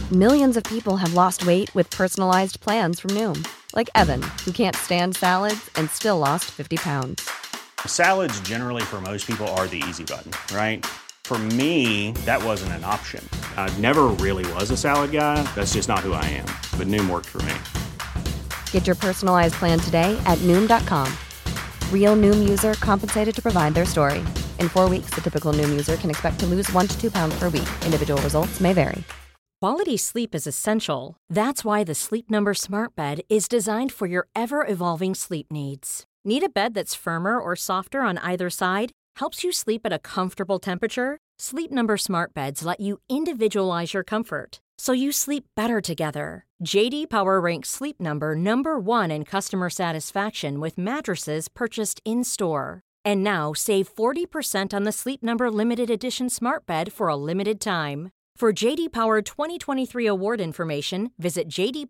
Millions of people have lost weight with personalized plans from Noom. Like Evan, who can't stand salads and still lost 50 pounds. Salads generally for most people are the easy button, right? For me, that wasn't an option. I never really was a salad guy. That's just not who I am. But Noom worked for me. Get your personalized plan today at Noom.com. Real Noom user compensated to provide their story. In 4 weeks, the typical Noom user can expect to lose 1 to 2 pounds per week. Individual results may vary. Quality sleep is essential. That's why the Sleep Number Smart Bed is designed for your ever-evolving sleep needs. Need a bed that's firmer or softer on either side? Helps you sleep at a comfortable temperature? Sleep Number Smart Beds let you individualize your comfort, so you sleep better together. JD Power ranks Sleep Number #1 in customer satisfaction with mattresses purchased in-store. And now, save 40% on the Sleep Number Limited Edition Smart Bed for a limited time. For JD Power 2023 award information, visit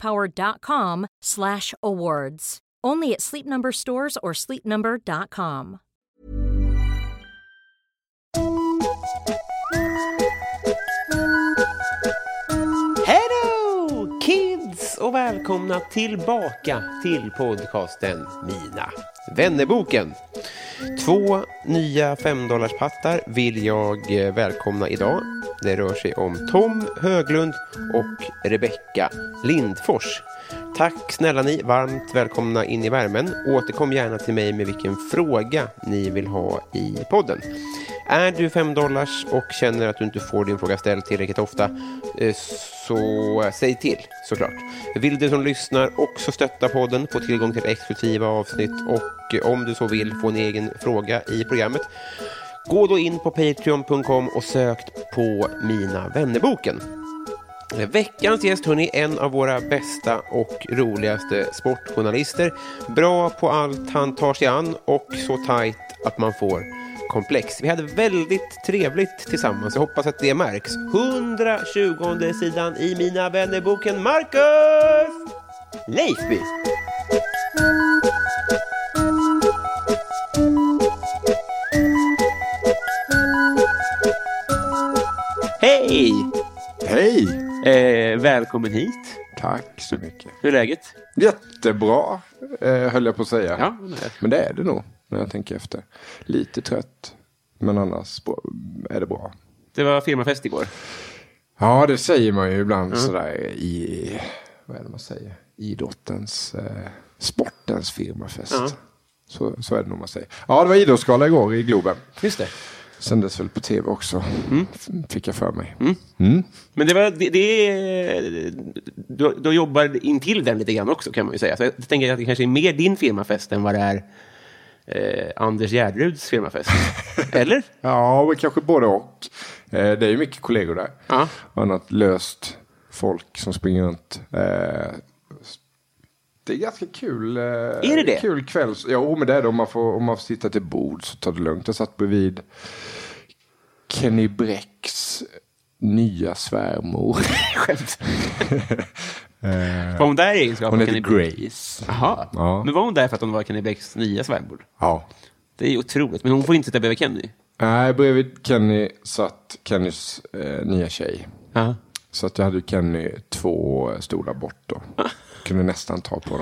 jdpower.com/awards. Only at Sleep Number stores or sleepnumber.com. Hello kids och välkomna tillbaka till podcasten Mina Vännerboken. 2 nya $5 vill jag välkomna idag. Det rör sig om Tom Höglund och Rebecka Lindfors. Tack snälla ni, varmt välkomna in i värmen. Återkom gärna till mig med vilken fråga ni vill ha i podden. Är du $5 och känner att du inte får din fråga ställd tillräckligt ofta, så säg till såklart. Vill du som lyssnar också stötta podden, få tillgång till exklusiva avsnitt och om du så vill få en egen fråga i programmet, gå då in på patreon.com och sök på Mina Vännerboken. Veckans gäst, hörni, en av våra bästa och roligaste sportjournalister. Bra på allt han tar sig an och så tajt att man får komplex. Vi hade väldigt trevligt tillsammans. Jag hoppas att det märks. 120:e sidan i Mina Vännerboken, Marcus Leifby. Hej! Hej! Välkommen hit. Tack så mycket. Hur är läget? Jättebra, höll jag på att säga. Ja, men det är det nog, när jag tänker efter. Lite trött, men annars är det bra. Det var firmafest igår. Ja, det säger man ju ibland sådär i, vad är det man säger? Idrottens, sportens firmafest. Så är det nog man säger. Ja, det var idrottsgala igår i Globen. Just det. Sändes väl på tv också, fick jag för mig. Men det var du jobbar in till den lite grann också, kan man ju säga. Så jag tänker att det kanske är mer din firmafest än vad det är Anders Gärderuds firmafest. Eller? Ja, men kanske både och. Det är ju mycket kollegor där. Ja. Och annat löst folk som springer runt. Det är ganska kul. Är det? Kul kväll. Ja, men det är det. Om man får sitta till bord så tar det lugnt. Jag satt bredvid Kenny Bräcks nya svärmor. Skämt. Var hon där i egenskap? Hon heter Grace. Jaha. Ja. Men var hon där för att hon var Kenny Bräcks nya svärmor? Ja. Det är ju otroligt. Men hon får inte sitta bredvid Kenny. Nej, bredvid Kenny satt Kennys nya tjej. Ja. Så att jag hade Kenny 2 stolar bort då. Kunde nästan ta på dem.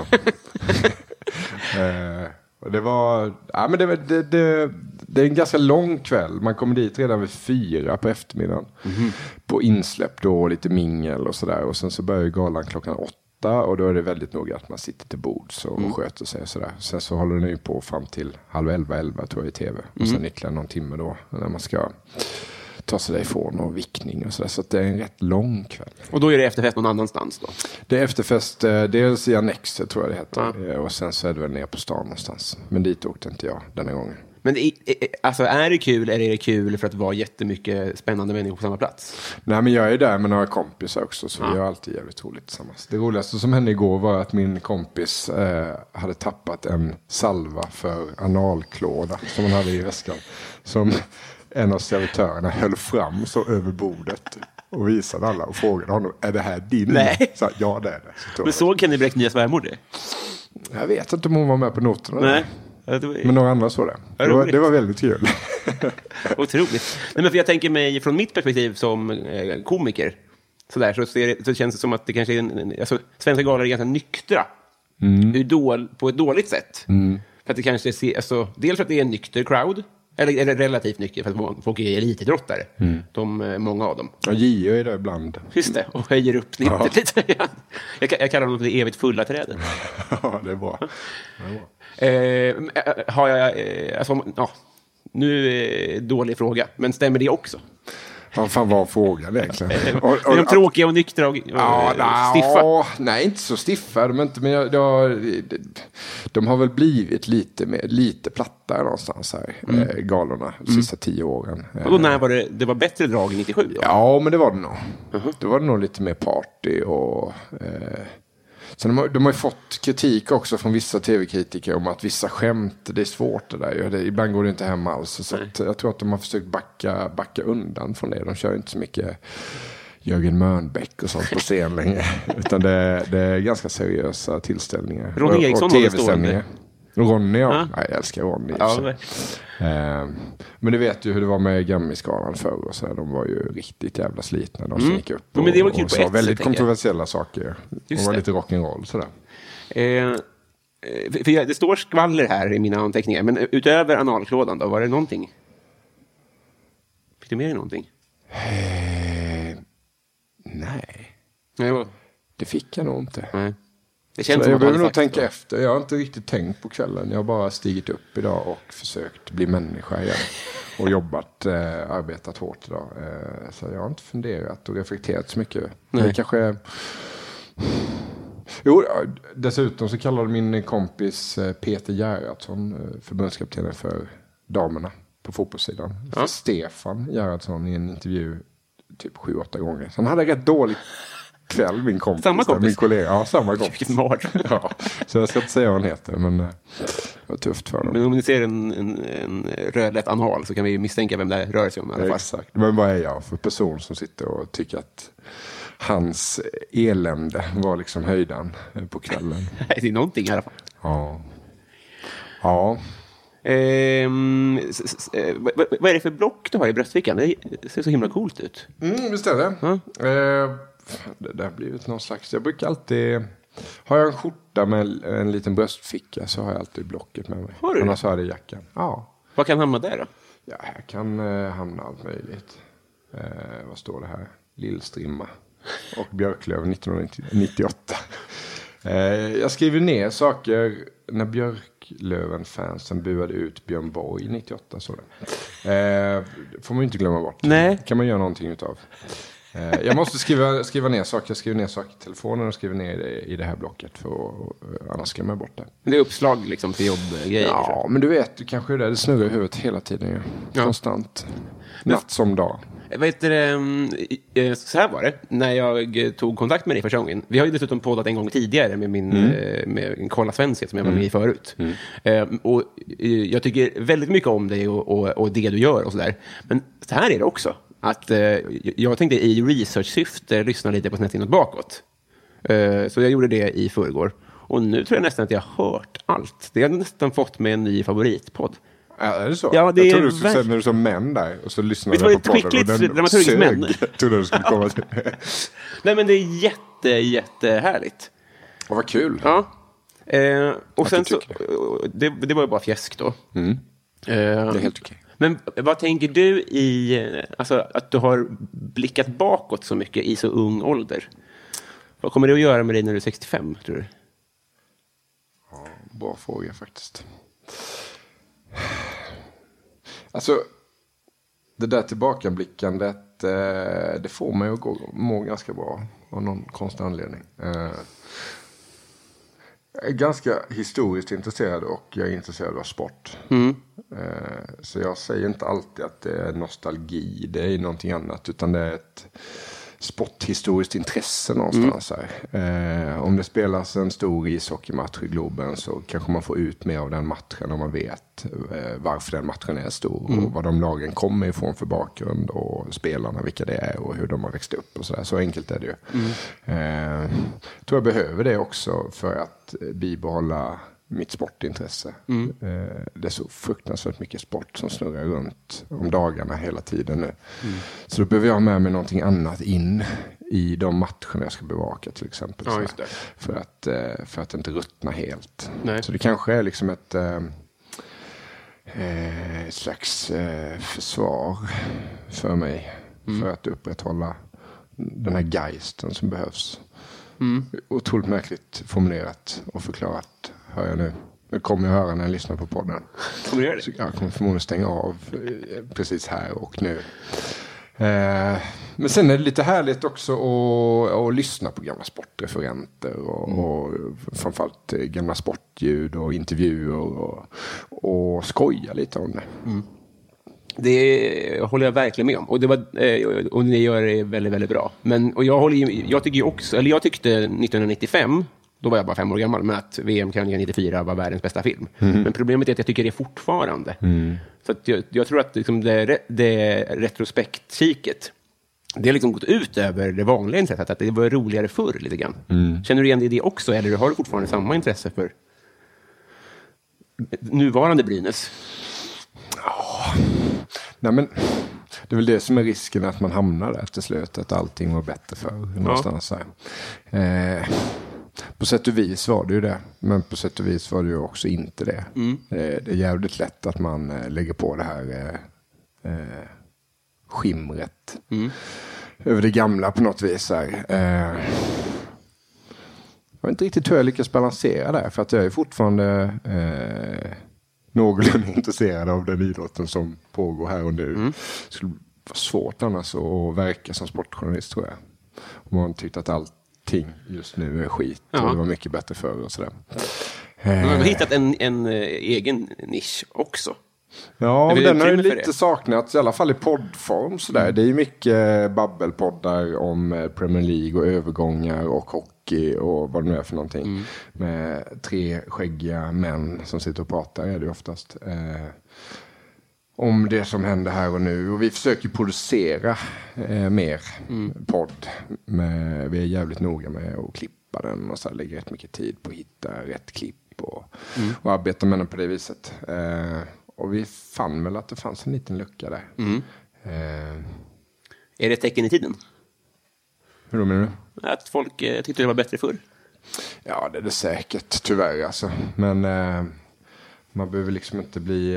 Och det var... Ja, men det är en ganska lång kväll. Man kommer dit redan vid 4 på eftermiddagen. På insläpp då, lite mingel och sådär. Och sen så börjar ju galan klockan 8. Och då är det väldigt noga att man sitter till bords och sköter sig och sådär. Sen så håller den ju på fram till 10:30 tror jag i tv. Och sen ytterligare någon timme då. När man ska ta sig därifrån och vickning och sådär. Så att det är en rätt lång kväll. Och då är det efterfest någon annanstans då? Det är efterfest dels i Annexet tror jag det heter. Och sen så är det väl ner på stan någonstans. Men dit åkte inte jag denna gången. Men alltså, är det kul eller är det kul för att det var jättemycket spännande människor på samma plats? Nej, men jag är där med några kompisar också. Så vi har alltid jävligt roligt tillsammans. Det roligaste som hände igår var att min kompis hade tappat en salva för analklåda som hon hade i väskan. Som en av servitörerna höll fram så över bordet och visade alla och frågade honom, är det här din? Nej. Så, ja, det är det. Men såg Kenny Bräck nya svärmor det? Jag vet inte om hon var med på noterna. Nej. Men några andra såg det. Det var väldigt kul. Otroligt. Nej, men för jag tänker mig från mitt perspektiv som komiker sådär, så känns det som att det kanske är alltså, svenska galor är ganska nyktra. På ett dåligt sätt. För att det kanske alltså, dels för att det är en nykter crowd, eller relativt nykter, för att folk är elitidrottare. Många av dem. Ja, Gio är det ibland. Just det, och höjer upp snittet lite grann. Jag kallar dem för det evigt fulla trädet. Ja, det är bra. Har jag, alltså, ja, nu dålig fråga, men stämmer det också? Vad fan var frågan egentligen? Är de tråkiga och nyktra och stiffa? Nej, inte så stiffa. Men de har väl blivit lite platta någonstans här, galorna, de sista 10 åren. Och då när var det var bättre drag 97 då? Ja, men det var det nog. Då var det nog lite mer party och... Sen de har ju fått kritik också från vissa tv-kritiker om att vissa skämt, det är svårt det där. Ibland går det inte hem alls. Så att jag tror att de har försökt backa undan från det. De kör inte så mycket Jörgen Mörnbäck och sånt på scen längre. Utan det är ganska seriösa tillställningar. Ronny Eriksson och tv-sändningar. Ronny, ja. Jag älskar Ronny. Ja, men du vet ju hur det var med Grammy-skalan förr och så här. De var ju riktigt jävla slitna, de som gick upp men det var kul och på sa väldigt kontroversiella saker. Just de var det. lite rock'n'roll sådär. För det står skvaller här i mina anteckningar, men utöver analklådan då, var det någonting? Fick du med dig någonting? Nej. Det fick jag nog inte. Nej. Det känns som jag att behöver nog tänka efter. Jag har inte riktigt tänkt på kvällen. Jag har bara stigit upp idag och försökt bli människa igen. Och arbetat hårt idag. Så jag har inte funderat och reflekterat så mycket. Det kanske... Jo, dessutom så kallade min kompis Peter Gerhardsson, förbundskaptenen för damerna på fotbollssidan, för Stefan Gerhardsson i en intervju typ 7-8 gånger. Så han hade rätt dåligt kväll, min kompis. Samma kompis? Min kollega. Ja, samma kompis. Vilken mard. Ja, så jag ska inte säga vad han heter, men det var tufft för honom. Men om ni ser en rödlätt anal så kan vi misstänka vem det rör sig om i alla fall. Exakt. Men vad är jag för person som sitter och tycker att hans elände var liksom höjdan på kvällen? Det är någonting i alla fall. Ja. Ja. Vad är det för block du har i bröstfickan? Det ser så himla coolt ut. Visst är det. Det har blivit någon slags... Jag brukar alltid... Har jag en skjorta med en liten bröstficka så har jag alltid blocket med mig. Har du? Annars har jag det i jackan. Ja. Vad kan hamna där då? Ja, här kan hamna allt möjligt. Vad står det här? Lillstrimma och Björklöv 1998. Jag skriver ner saker när Björklöven-fansen buade ut Björn Borg 98. Så det får man ju inte glömma bort. Nej. Kan man göra någonting utav. Jag måste skriva ner saker. Jag skriver ner saker i telefonen och skriver ner det i det här blocket. För annars glömmer jag bort det. Det är uppslag liksom till jobbgrejer. Ja, men du vet, kanske det snurrar i huvudet hela tiden. Ja. Konstant. Natt som dag. Så här var det när jag tog kontakt med dig första gången. Vi har ju dessutom poddat en gång tidigare med med Kolla Svenskhet som jag var med i förut. Och jag tycker väldigt mycket om dig och det du gör och sådär. Men så här är det också. Att jag tänkte i research-syfte lyssna lite på Snett inåt bakåt. Så jag gjorde det i förrgår. Och nu tror jag nästan att jag har hört allt. Det har nästan fått med en ny favoritpodd. Är det så? Ja, det jag är trodde du skulle säga när du som män där och så lyssnade jag på podden och den dramaturgiskt män. Jag trodde du skulle komma till. Nej, men det är jättehärligt. Och vad kul. Ja. Och sen så det var ju bara fjäsk då. Det är helt okej. Men vad tänker du alltså att du har blickat bakåt så mycket i så ung ålder? Vad kommer det att göra med dig när du är 65, tror du? Ja, bra fråga faktiskt. Alltså, det där tillbakablickandet, det får mig att må ganska bra av någon konstig anledning. Jag är ganska historiskt intresserad och jag är intresserad av sport. Så jag säger inte alltid att det är nostalgi, det är någonting annat, utan det är ett sporthistoriskt intresse någonstans här. Om det spelas en stor ishockeymatch i Globen så kanske man får ut mer av den matchen om man vet varför den matchen är stor och vad de lagen kommer ifrån för bakgrund och spelarna, vilka det är och hur de har växt upp och sådär. Så enkelt är det ju. Jag tror jag behöver det också för att bibehålla mitt sportintresse. Det är så fruktansvärt mycket sport som snurrar runt om dagarna hela tiden nu. Så då behöver jag ha med mig någonting annat in i de matcherna jag ska bevaka till exempel. Ja, just det. För att inte ruttna helt. Nej. Så det kanske är liksom ett slags försvar för mig. För att upprätthålla den här geisten som behövs. Otroligt märkligt formulerat och förklarat, hör jag nu. Det kommer jag höra när jag lyssnar på podden. Kommer du göra det? Så jag kommer förmodligen stänga av precis här och nu. Men sen är det lite härligt också att lyssna på gamla sportreferenter och framförallt gamla sportljud och intervjuer och skoja lite om det. Det håller jag verkligen med om. Och ni gör det väldigt, väldigt bra. Jag tyckte 1995, då var jag bara 5 år gammal, men att VM-kandidaten 94 var världens bästa film. Men problemet är att jag tycker det fortfarande. Så att jag tror att liksom det retrospektkiket, det har liksom gått ut över det vanliga intresset, att det var roligare förr lite grann. Känner du igen det också, eller har du fortfarande samma intresse för nuvarande Brynäs? Nej, men det är väl det som är risken, att man hamnar där efter slut, att allting var bättre för någonstans här. På sätt och vis var det ju det, men på sätt och vis var det ju också inte det. Det är jävligt lätt att man lägger på det här skimret över det gamla på något vis här. Jag vet inte riktigt hur jag lyckas balansera där, för att jag är fortfarande någorlunda intresserad av den idrotten som pågår här och nu. Det skulle vara svårt annars att verka som sportjournalist, tror jag. Om man tyckte att allting just nu är skit och det var mycket bättre förr och sådär. Men man har hittat en egen nisch också. Ja, men den har ju lite saknats, i alla fall i poddform sådär. Det är ju mycket babbelpoddar om Premier League och övergångar och hockey och vad det nu är för någonting. Med 3 skäggiga män som sitter och pratar, är det ju oftast. Om det som händer här och nu. Och vi försöker producera mer podd. Vi är jävligt noga med att klippa den och så lägger rätt mycket tid på att hitta rätt klipp och arbeta med den på det viset. Och vi fann väl att det fanns en liten lucka där. Är det ett tecken i tiden? Hur då menar du? Att folk tyckte det var bättre förr? Ja, det är det säkert, tyvärr alltså. Men man behöver liksom inte bli...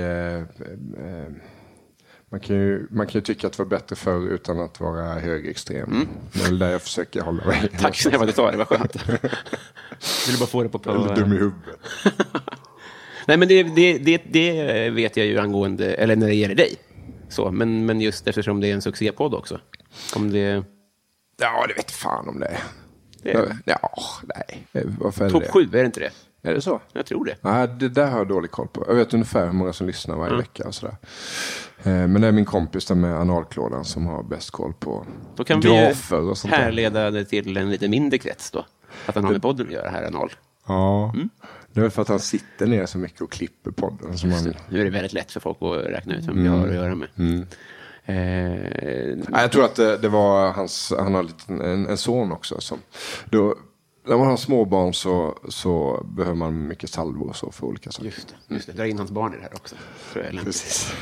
Man kan ju tycka att det var bättre förr utan att vara högerextrem. Det är där jag försöker hålla mig. Tack så mycket, det var skönt. Vill bara få det på Eller dum i huvudet. Nej, men det vet jag ju angående, eller när det gäller dig. Så, men just eftersom det är en succépodd också. Om det... Ja, det vet fan om det är. Nej. Varför är det? Topp 7, är det inte det? Är det så? Jag tror det. Nej, det där har jag dålig koll på. Jag vet ungefär hur många som lyssnar varje vecka och sådär. Men det är min kompis där med analklådan som har bäst koll på då kan grafer och sånt där. Härleda det till en lite mindre krets då. Att han har med podden att göra här, anal. Ja, det är för att han sitter ner så mycket och klipper podden. Som Nu är det väldigt lätt för folk att räkna ut vem jag har att göra med. Jag tror att det var han har en son också. Som, då, när man har småbarn så behöver man mycket salvor och så för olika saker. Just det. Dra in hans barn i det här också. Precis.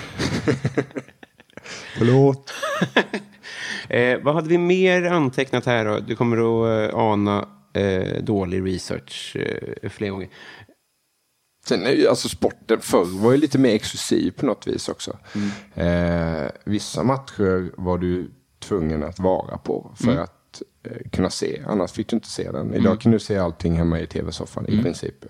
Förlåt. Vad hade vi mer antecknat här då? Du kommer att ana dålig research fler gånger. Sen är ju alltså sporten förr var ju lite mer exklusiv på något vis också. Vissa matcher var du tvungen att vara på för att kunna se. Annars fick du inte se den. Idag kan du se allting hemma i tv-soffan i princip.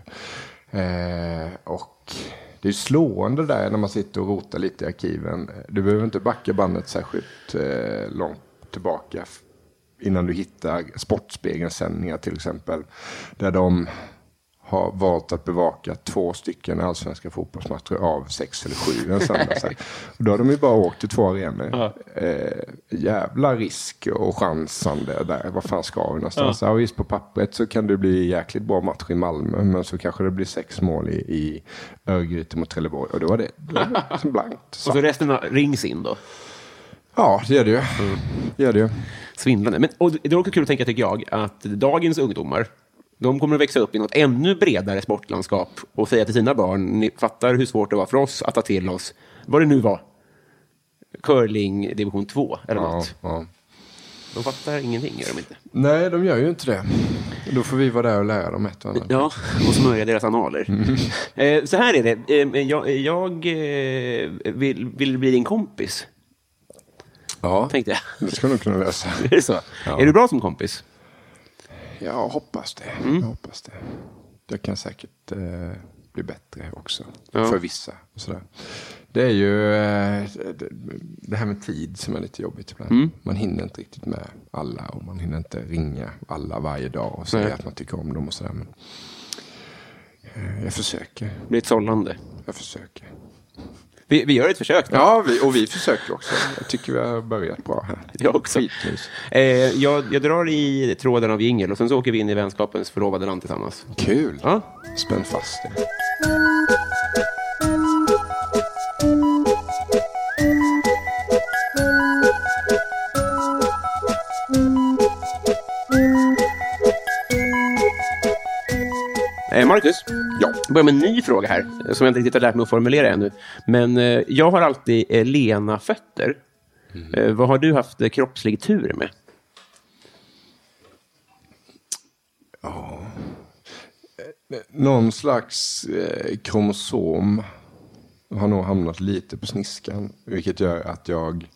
Och det är slående där när man sitter och rotar lite i arkiven. Du behöver inte backa bandet särskilt långt tillbaka innan du hittar Sportspegelns sändningar till exempel. Där de har valt att bevaka 2 stycken allsvenska fotbollsmatcher av 6 eller 7 en söndag. Och då har de ju bara åkt till 2 arenor. Jävla risk och chansande där. Vad fan ska vi någonstans? Ja, visst, på pappret så kan det bli jäkligt bra match i Malmö. Men så kanske det blir 6 mål i Örgryte mot Trelleborg. Och då var det blankt. Så. Och så resten rings in då? Ja, det gör det ju. Det gör det ju. Svindlande. Men, och det är också kul att tänka, tycker jag, att dagens ungdomar, de kommer att växa upp i något ännu bredare sportlandskap och säga till sina barn, ni fattar hur svårt det var för oss att ta till oss vad det nu var. Curling division 2 eller något. Ja. De fattar ingenting, gör de inte. Nej, de gör ju inte det. Då får vi vara där och lära dem ett och annat. Ja, och smörja deras analer. Så här är det. Jag vill bli din kompis. Ja, Tänkte jag. det ska nog kunna lösa. Är det så? Ja. Är du bra som kompis? Jag hoppas det. Jag hoppas det. Jag kan säkert bli bättre också. Ja. För vissa. Och sådär. Det är ju det här med tid som är lite jobbigt ibland. Man hinner inte riktigt med alla. Och man hinner inte ringa alla varje dag och säga att man tycker om dem och sådär. Men jag försöker. Det blir ett sållande. Jag försöker. Vi gör ett försök då. Ja, vi försöker också. Jag tycker vi har börjat bra här. Jag också. Jag drar i tråden av jingel och sen så åker vi in i vänskapens förlovade land tillsammans. Kul. Ja. Spänn fast det. Marcus, Ja. jag börjar med en ny fråga här som jag inte riktigt har lärt mig att formulera ännu. Men jag har alltid lena fötter. Vad har du haft kroppslig tur med? Någon slags kromosom har nog hamnat lite på sniskan. Vilket gör att jag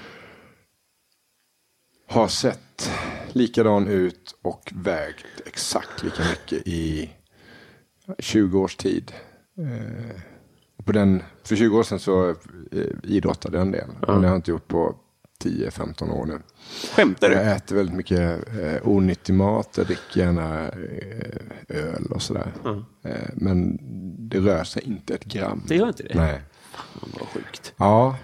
har sett likadan ut och vägt exakt lika mycket i 20 års tid. För 20 år sedan så idrottade jag en del. Men det har jag inte gjort på 10-15 år nu. Skämtar du? Jag äter väldigt mycket onyttig mat. Jag dricker gärna öl och sådär. Men det rör sig inte ett gram. Det gör inte det? Nej. Fan, vad sjukt. Ja.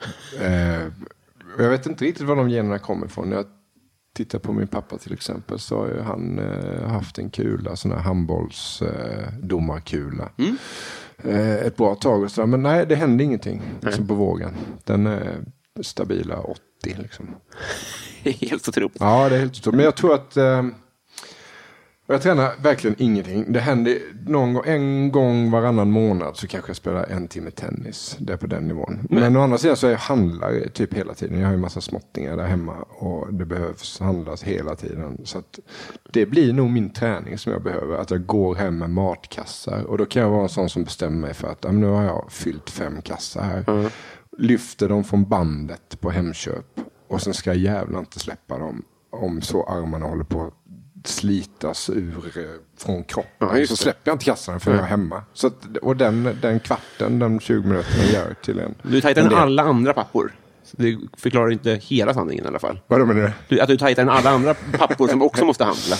Jag vet inte riktigt var de generna kommer ifrån. Jag tittar på min pappa till exempel, så har ju han haft en kula, sån här handbollsdomarkula. Ett bra tag och sådär. Men nej, det hände ingenting liksom på vågen. Den är stabila 80 liksom. Helt otroligt. Ja, det är helt otroligt. Men jag tror att jag tränar verkligen ingenting. Det händer en gång varannan månad så kanske jag spelar 1 timme tennis. Det är på den nivån. Men å andra sidan så är jag handlare typ hela tiden. Jag har ju en massa småttingar där hemma och det behövs handlas hela tiden. Så att det blir nog min träning som jag behöver. Att jag går hem med matkassar. Och då kan jag vara en sån som bestämmer mig för att nu har jag fyllt 5 kassar här. Lyfter dem från bandet på Hemköp. Och sen ska jag jävla inte släppa dem om så armarna håller på slitas från kroppen. Så släpper jag inte kassarna för jag är hemma. Så att, och den kvarten, de 20 minuterna gör till en. Du tajtar än alla andra pappor. Det förklarar inte hela sanningen i alla fall. Vad menar du? Att du tajtar än alla andra pappor som också måste handla.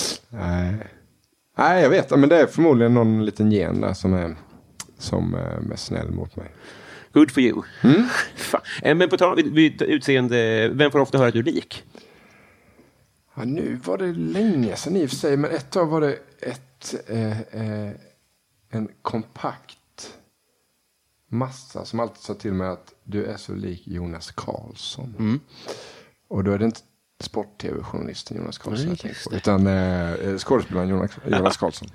Nej, jag vet. Men det är förmodligen någon liten gen där som är snäll mot mig. Good for you. Men på tal vid utseende, vem får ofta höra att du är lik? Ja, nu var det länge sedan i och för sig, men ett tag var det en kompakt massa som alltid sa till mig att du är så lik Jonas Karlsson. Och då är det inte sport-tv-journalisten Jonas Karlsson jag tänker på, utan skådespelaren Jonas Karlsson.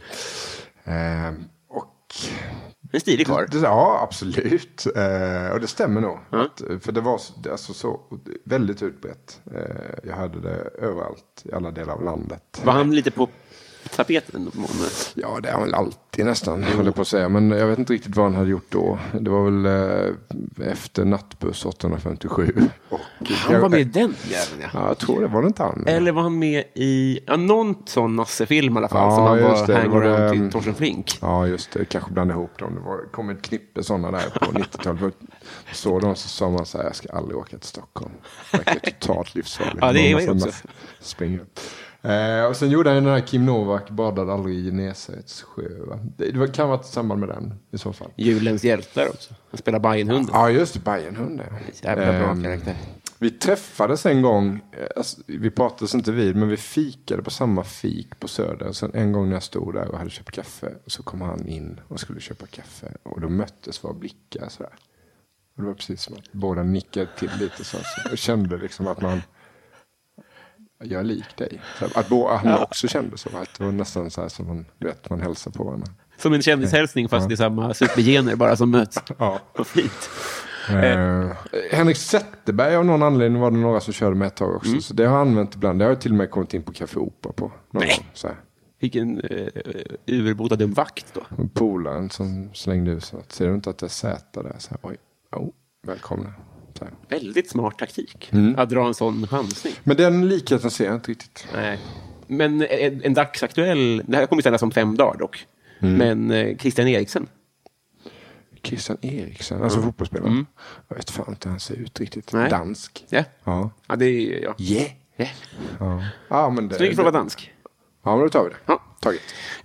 Och En stilig kvar. Ja, absolut. Och det stämmer nog. För det var alltså så väldigt utbrett. Jag hade det överallt i alla delar av landet. Var han lite på tapeten? Ja, det är han väl alltid nästan, håller jag på att säga. Men jag vet inte riktigt vad han hade gjort då. Det var väl efter Nattbuss 857. Han var med i den jäveln, ja, jag tror det. Var det inte han? Eller var han med i någon sån Nasse-film i alla fall, som han var hangaround till Torsten Flink? Ja, just det. Kanske blanda ihop dem. Det kom ett knippe sådana där på 90-talet. Så de så sa man så här, jag ska aldrig åka till Stockholm. Det är totalt livsfarligt. Ja, det är ju också. Springa upp. Och sen gjorde han den här Kim Novak badade aldrig i Nesets sjö. Va? Det kan vara ett samband med den i så fall. Julens hjältar också. Han spelar Bajenhunden. Ja, just det. Bajenhunden. Jävla bra karaktär. Vi träffades en gång. Alltså, vi pratades inte vid, men vi fikade på samma fik på Söder. Sen en gång när jag stod där och hade köpt kaffe, så kom han in och skulle köpa kaffe. Och då möttes våra blickar sådär. Och det var precis som att båda nickade till lite så. Jag kände liksom att man... Jag är lik dig. Att han också kände så. Att det var nästan så här som man hälsar på varandra. Som en kändishälsning fast i samma supergener bara som möts. Ja. Vad fint. Henrik Zetterberg av någon anledning var det några som körde med ett tag också. Så det har jag använt ibland. Det har jag till och med kommit in på Café Opera på. Någon gång, så här. Vilken urbotad vakt då? Polaren som slängde ut så att ser du inte att det är Z där? Så här, oj, välkomna. Så här. Väldigt smart taktik att dra en sån chansning. Men den likheten ser jag inte riktigt. Nej. Men en dagsaktuell, det här kommer sändas om 5 dagar dock. Men Christian Eriksen. Christian Eriksen, alltså fotbollsspelaren. Jag vet fan inte hur han ser ut riktigt. Nej. Dansk. Ja. Ja. Ja, det är jag. Ja, men det... Snyggt för att vara dansk. Ja, men då tar vi det. Ja. Taget.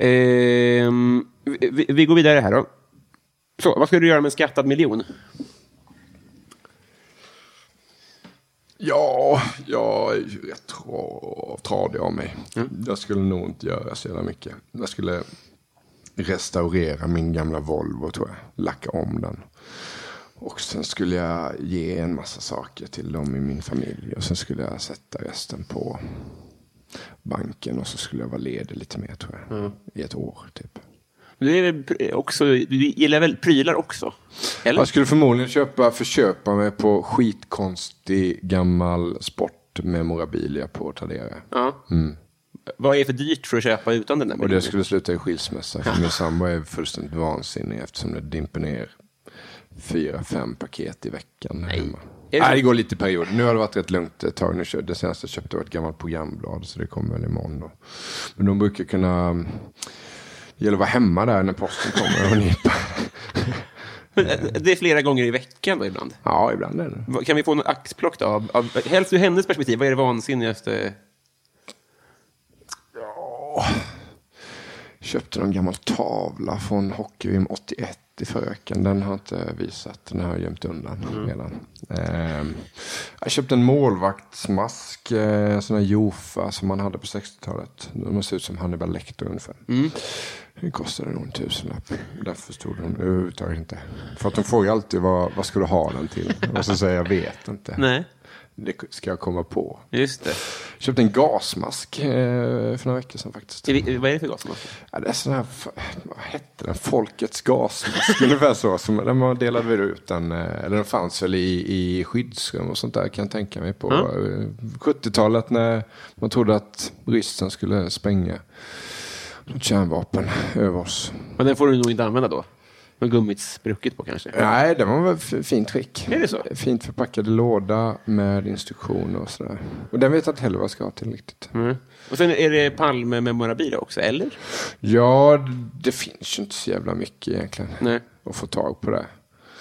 Vi går vidare här då. Så, vad ska du göra med en skattad miljon? Ja, jag är ju rätt tradig av mig. Jag skulle nog inte göra så jävla mycket. Jag skulle restaurera min gamla Volvo, tror jag. Lacka om den. Och sen skulle jag ge en massa saker till dem i min familj. Och sen skulle jag sätta resten på banken. Och så skulle jag vara ledig lite mer, tror jag. I ett år, typ. Du är väl också, du gillar väl prylar också? Eller? Jag skulle förmodligen förköpa mig på skitkonstig gammal sportmemorabilia på Tradera. Ja. Vad är för dyrt för att köpa utan den där miljonen? Och det skulle sluta i skilsmässa. För min sambo är fullständigt vansinnig eftersom det dimper ner 4-5 paket i veckan hemma. Nej, det går lite period. Nu har det varit rätt lugnt ett tag. Det senaste jag köpte var ett gammalt programblad, så det kommer väl imorgon då. Men de brukar kunna... Det gäller att vara hemma där när posten kommer och nypa. Det är flera gånger i veckan då ibland? Ja, ibland är det. Kan vi få något axplock då? Helst ur hennes perspektiv, vad är det vansinnigaste? Ja... Köpte en gammal tavla från Hockey-VM 81 i förra veckan. Den har jag inte visat. Den har jag gömt undan redan. Jag köpte en målvaktsmask. Sån här Jofa som man hade på 60-talet. De ser ut som Hannibal Lecter ungefär. Det kostade nog 1000-lapp. Därför förstod de överhuvudtaget inte. För att de frågar alltid vad ska du ha den till? Och så säger jag vet inte. Nej. Det ska jag komma på. Just det. Köpte en gasmask för några veckor sedan faktiskt. Vad är det för gasmask? Ja, det är sån här, vad hette den? Folkets gasmask. Ungefär så. Som, man delade väl ut den. Eller den fanns väl i skyddsrum och sånt där, kan jag tänka mig på. 70-talet när man trodde att ryssen skulle spränga något kärnvapen över oss. Men den får du nog inte använda då? Med gummit spruckit på kanske? Nej, det var väl fint skick. Är det så? Fint förpackade låda med instruktioner och sådär. Och den vet jag inte heller vad jag ska ha till riktigt. Och sen är det Palme-memorabilia också, eller? Ja, det finns ju inte så jävla mycket egentligen. Nej. Att få tag på det.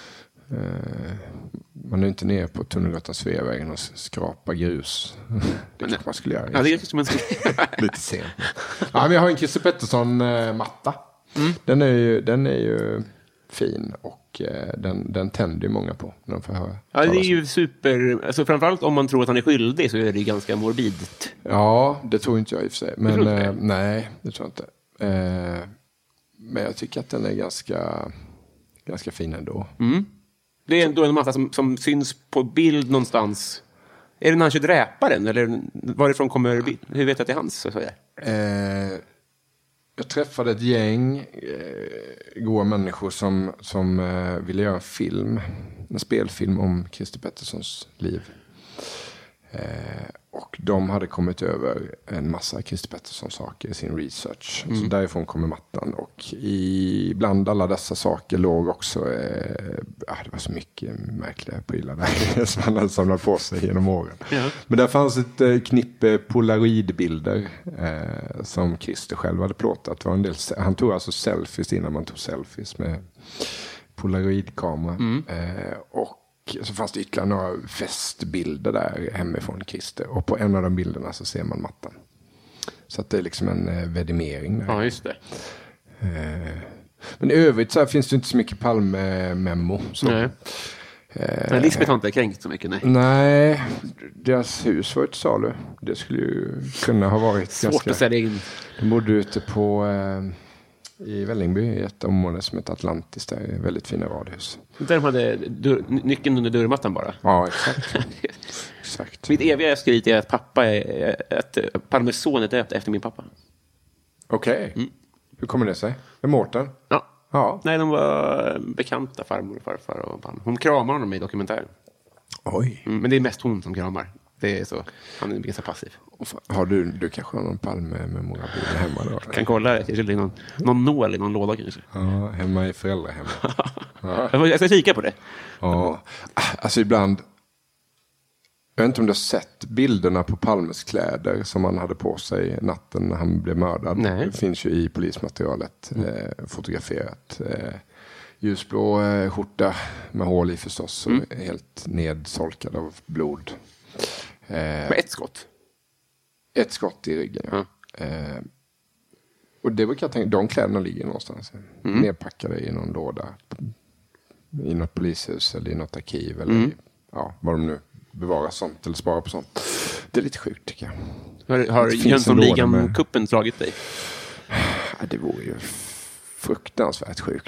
Man är inte nere på Tunnelgatan Sveavägen och skrapa grus. Det kanske man skulle göra. Ja, det kanske man skulle göra. Lite sent. Ja, men jag har en Christer Pettersson-matta. Den är ju fin och den tänder ju många på när de får höra. Ja, det är ju super... Alltså framförallt om man tror att han är skyldig så är det ganska morbidt. Ja, det tror inte jag i och för sig. Men nej, det tror jag inte. Men jag tycker att den är ganska fin ändå. Det är ändå en massa som syns på bild någonstans. Är det när han kör dräparen? Eller varifrån kommer... Hur vet jag att det är hans? Så att säga? Jag träffade ett gäng goda människor som ville göra en spelfilm om Christer Petterssons liv. Och de hade kommit över en massa Christer Pettersson saker i sin research. Så därifrån kommer mattan. Och bland alla dessa saker låg också, det var så mycket märkliga prylar där som han hade samlat på sig genom åren. Ja. Men där fanns ett knippe polaroidbilder som Christer själv hade plåtat. Det var en del, han tog alltså selfies innan man tog selfies med polaroidkamera. Och så fanns det ytterligare några festbilder där hemifrån Christer. Och på en av de bilderna så ser man mattan. Så att det är liksom en vedimering där. Ja, just det. Men i övrigt så här finns det inte så mycket Palme-memo. Nej. Lisbeth har inte kränkt så mycket, nej. Nej, deras hus var ett salu. Det skulle ju kunna ha varit svårt att sälja in. De bodde ute på... i Vällingby, i ett område som heter Atlantis, där är väldigt fina radhus. Där de hade nyckeln under dörrmattan bara. Ja, exakt. Exakt. Mitt eviga skryt är att Palmes son är döpt efter min pappa. Okej. Hur kommer det sig? Är Mårten? Ja. Ja. Nej, de var bekanta, farmor och farfar och Palme. Hon kramar honom i dokumentären. Oj. Men det är mest hon som kramar. Det är så. Han är ganska passiv. Har du kanske har någon Palme-memorabil hemma då? Kan kolla, kanske någon nål i någon låda kanske. Ja, hemma i föräldrahemmet. Ja. Jag ska kika på det. Ja, alltså ibland... Jag vet inte om du har sett bilderna på Palmes kläder som han hade på sig natten när han blev mördad. Nej. Det finns ju i polismaterialet fotograferat. Ljusblå skjorta med hål i förstås. Och helt nedsolkad av blod. Med ett skott? Ett skott i ryggen, ja. Och det brukar jag tänka, de kläderna ligger någonstans. Nedpackade i någon låda. I något polishus eller i något arkiv. Eller vad de nu bevarar sånt eller spara på sånt. Det är lite sjukt tycker jag. Har Jönssonligan-kuppen slagit dig? Ja, det vore ju fruktansvärt sjukt.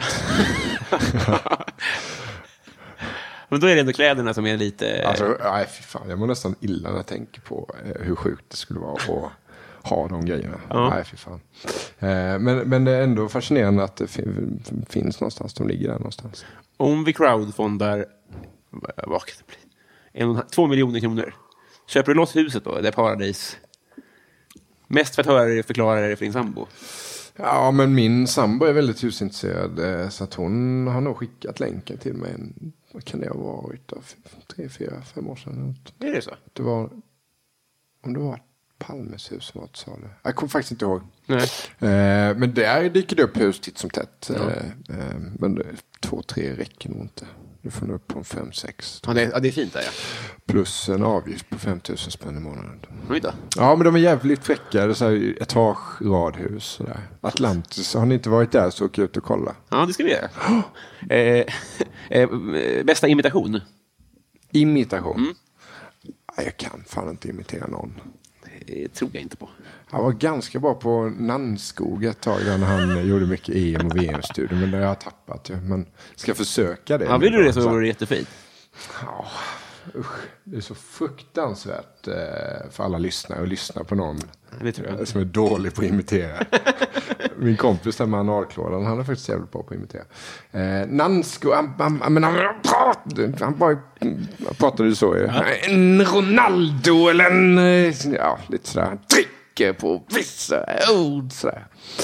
Men då är det ändå kläderna som är lite... Alltså, nej fy fan. Jag mår nästan illa när jag tänker på hur sjukt det skulle vara att ha de grejerna. Ja. Nej fy fan. Men det är ändå fascinerande att det finns någonstans. De ligger där någonstans. Om vi crowdfondar, vad kan det bli? 2 miljoner kronor. Köper du loss huset då? Det är paradis. Mest för att höra dig förklara det för din sambo. Ja, men min sambo är väldigt husintresserad. Så att hon har nog skickat länken till mig. Vad kan det ha varit? 3, 4, 5 år sedan. Är det så? Det var... Om det var Palmes hus som var ett salu. Jag kommer faktiskt inte ihåg. Nej. Men där dyker det upp hus titt som tätt. Ja. Men 2-3 räcker nog inte. Du får nog upp på 5-6. Ja, det är fint där, ja. Plus en avgift på 5 000 spänn i månaden. Oj då. Ja, men de är jävligt fräcka. Det är så här etageradhus. Sådär. Atlantis, har ni inte varit där så åk ut och kolla. Ja, det ska vi göra. Bästa imitation? Imitation? Jag kan fan inte imitera någon. Det tror jag inte på. Jag var ganska bra på Nannskog ett tag när han gjorde mycket EM och VM-studier. Men det har jag tappat. Men ska försöka det. Ja, vill du det så vore det jättefint. Ja, det är så fruktansvärt för alla lyssnare att lyssna på någon som är dålig på att imitera. Min kompis där med analklådan, han är faktiskt jävligt bra på att imitera. Nannskog, han pratade ju så. En Ronaldo eller en, ja, lite sådär. Han trycker på vissa ord sådär.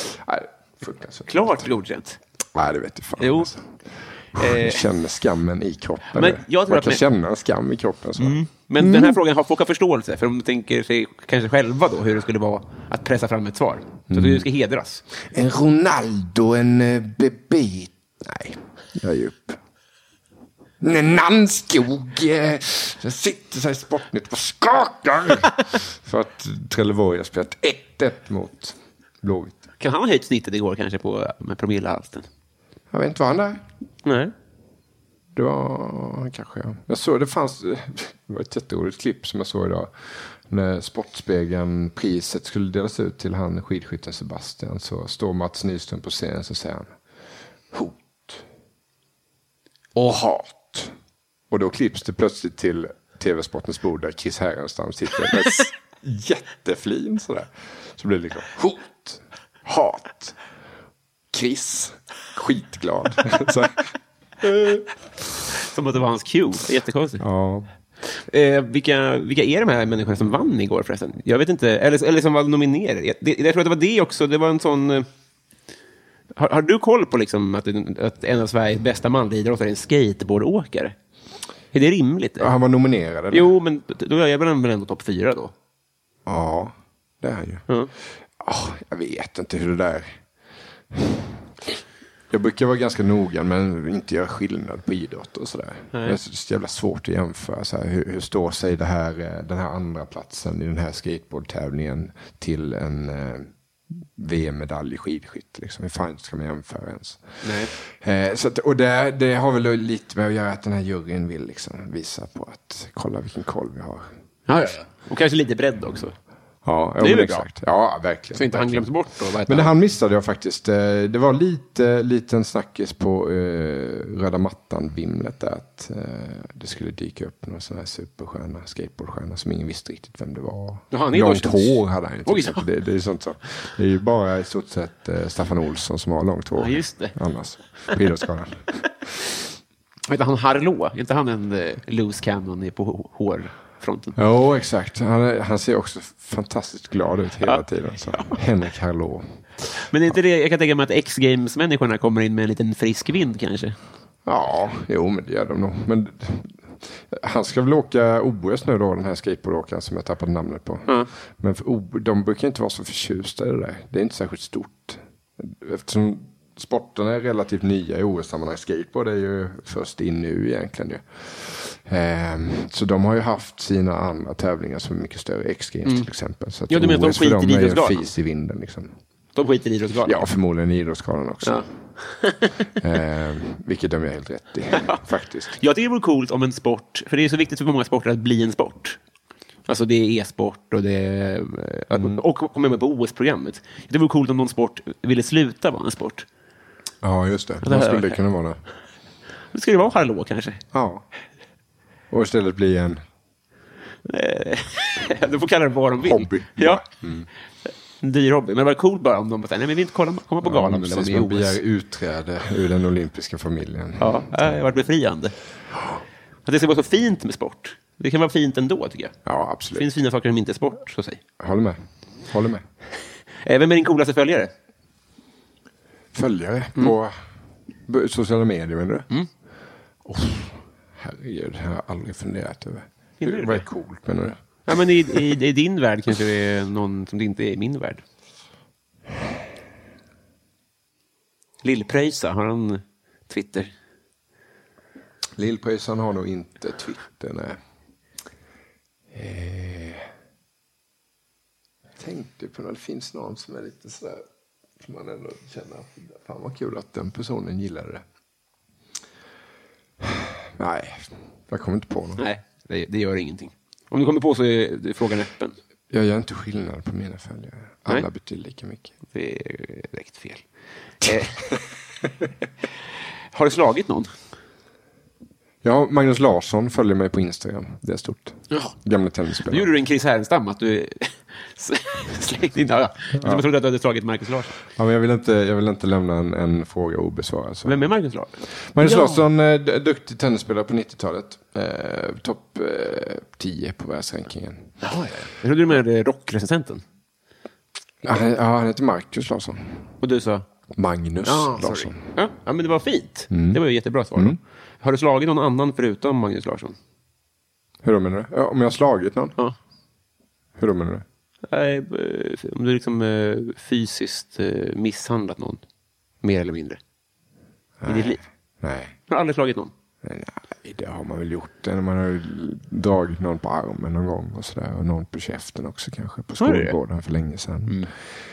Klart godkänt. Nej, det vet jag fan. Jo. Alltså. Jag känner skammen i kroppen. Men jag tror man kan känna en skam i kroppen. Så. Men den här frågan har folk förståelse. För om de tänker sig kanske själva då hur det skulle vara att pressa fram ett svar. Så det ska hedras. En Ronaldo, en Bebit. Nej, jag är upp. En Nannskog. Jag sitter så här i Sportnytt och skakar. För att Trelleborg har spelat 1-1 mot Blåvitt. Kan han ha höjt snittet igår kanske med promillehalten? Jag vet inte vad han där. Nej. Det var kanske, ja. Jag såg, det var ett jätteroligt klipp som jag såg idag. När Sportspegeln priset skulle delas ut till han skidskytten Sebastian, så står Mats Nyström på scenen så säger han hot och hat. Och då klipps det plötsligt till TV-sportens bord där Chris Härenstam sitter med jätteflin sådär. Så blir det liksom hot, hat, Chris, skitglad. Så. Som att det var hans cue. Jättekonstigt. Ja. Vilka är de här människorna som vann igår förresten? Jag vet inte. Eller som var nominerade. Jag tror att det var det också. Det var en sån... Har du koll på liksom att en av Sveriges bästa manliga idrottare är en skateboardåkare? Är det rimligt? Ja, han var nominerad. Eller? Jo, men då är jag väl ändå topp 4 då. Ja, det är han ju. Jag vet inte hur det där... Jag brukar vara ganska noga men inte göra skillnad på idrott och sådär. Det är så jävla svårt att jämföra. Så här, hur står sig den här andra platsen i den här skateboardtävlingen till en VM-medalj i skidskytt? Liksom. Hur fan ska man jämföra ens? Nej. Och det har väl lite med att göra att den här juryn vill liksom visa på att kolla vilken koll vi har. Ja. Och kanske lite bredd också. Ja, det är väl exakt. Bra. Ja, verkligen. Så inte han glöms bort då. Men det han missade jag faktiskt. Det var liten snackis på röda mattan-vimlet där att det skulle dyka upp någon sån här superstjärna, skateboardstjärna som ingen visste riktigt vem det var. Jaha, långt hår hade han ju. Oj, det är sånt så. Det är ju bara i stort sett Staffan Olsson som har långt hår. Ja, just det. Annars. På Idrottsgalan. Vet inte han Harlå? Är inte han en loose cannon på hårfronten? Jo, exakt. Han ser också fantastiskt glad ut hela tiden. Så. Henrik Harlå. Men är inte det, jag kan tänka mig att X-Games-människorna kommer in med en liten frisk vind kanske? Ja, jo, men det gör de nog. Men han ska väl åka OS nu då, den här skateboardåkaren som jag tappade namnet på. Men de brukar inte vara så förtjusta i det där. Det är inte särskilt stort. Eftersom sporterna är relativt nya i OS-sammanhang. Skateboard är ju först in nu egentligen ju. Så de har ju haft sina andra tävlingar som är mycket större. X-Games till exempel. Så att ja, du menar OS de skiter i är Idrottsgalan? fis i vinden liksom. De skiter i Idrottsgalan? Ja, förmodligen i Idrottsgalan också. Ja. Vilket de är helt rätt i, faktiskt. Jag tycker det vore coolt om en sport, för det är så viktigt för många sporter att bli en sport. Alltså det är e-sport och det är, och kommer med på OS-programmet. Det vore coolt om någon sport ville sluta vara en sport. Ja, just det. Vad skulle det kunna vara då? Det skulle vara Harlå kanske. Ja. Och istället bli en... Du får kalla det vad de vill. Hobby. Ja. En dyr hobby. Men det var coolt bara om de bara säger, nej men vi vill inte komma på galan. Ja, eller precis, man begär utträde ur den olympiska familjen. Ja, det har varit befriande. Att det ska vara så fint med sport. Det kan vara fint ändå, tycker jag. Ja, absolut. Det finns fina saker som inte är sport, så att säga. Håller med. Vem är din coolaste följare? Följare på sociala medier, menar du? Herregud, det har jag aldrig funderat över. Vad är coolt, menar du? Ja, men i din värld kanske det är någon som det inte är i min värld. Lill-Pröjsa, har han Twitter? Lill-Pröjsan har nog inte Twitter, nej. Jag tänkte på när det finns någon som är lite sådär som man ändå känner att fan vad kul att den personen gillade det. Nej, jag kommer inte på någon. Nej, det gör ingenting. Om du kommer på så är frågan öppen. Jag gör inte skillnad på mina följare. Alla Nej. betyder lika mycket. Det är direkt fel. Har du slagit någon? Ja, Magnus Larsson följer mig på Instagram. Det är stort. Ja. Gamla Nu tennisspelare. gjorde du en Chris Härenstam att du släckte in. Ja. Jag trodde att du hade slagit Marcus Larsson. Ja, men jag vill inte lämna en fråga obesvarad. Så. Vem är Marcus Larsson? Magnus Larsson, duktig tennisspelare på 90-talet. Topp 10 på världsrankingen. Jag trodde du menade rockrecensenten. Ja, han heter Marcus Larsson. Och du sa? Magnus Larsson. Ja, men det var fint. Det var ju jättebra svar. Har du slagit någon annan förutom Magnus Larsson? Hur då menar du? Ja, om jag har slagit någon? Ja. Hur då menar du? Nej, om du liksom fysiskt misshandlat någon. Mer eller mindre. I ditt liv. Nej. Har du aldrig slagit någon? Nej, det har man väl gjort. När man har dragit någon på armen någon gång och sådär. Och någon på käften också kanske. På skolgården för länge sedan.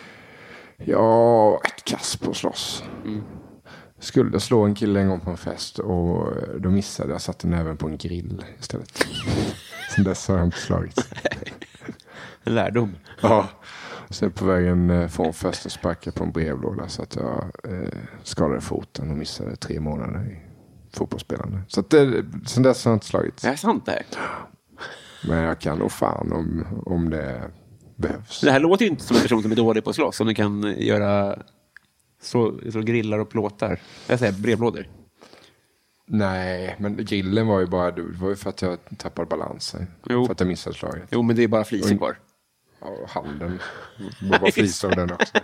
Ja, ett kast på slåss. Skulle slå en kille en gång på en fest och då missade jag. Satte näven på en grill istället. Sen dess har jag inte slagit. En lärdom. Ja. Sen på vägen från festen sparkade på en brevlåda så att jag skadade foten och missade 3 månader i fotbollsspelande. Så att sen dess har jag inte slagit. Det är sant det här. Men jag kan nog fan om det behövs. Det här låter ju inte som en person som är dålig på att slåss. Om du kan göra så grillar och plåtar. Jag säger brevlådor. Nej, men grillen var ju bara det var ju för att jag tappade balansen. Jo. För att jag missade slaget. Jo, men det är bara flisen kvar. Ja, och handen. Det var flis av den också.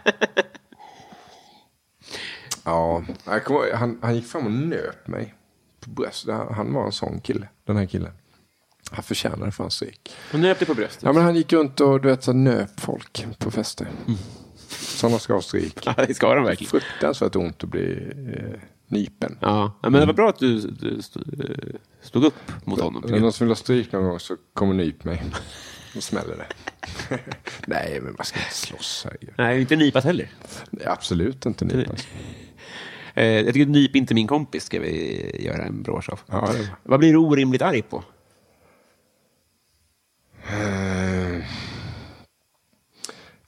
Ja, han gick fram och nöp mig på bröstet. Han var en sån kille, den här killen. Han förtjänade för hans stryk. Han nöp dig på bröstet? Ja, men han gick runt och du vet, så nöp folk på fester. Sådana ska ha stryk. Ja, det ska de verkligen. Fruktansvärt ont att bli nypen. Ja, men det var bra att du stod upp mot honom. Om någon som vill ha stryk någon gång så kommer nyp mig. Då smäller det. Nej, men man ska inte slåss här. Nej, inte nypas heller. Nej, absolut inte nypas. Jag tycker nyp inte min kompis ska vi göra en brosch av. Ja, Vad blir du orimligt arg på?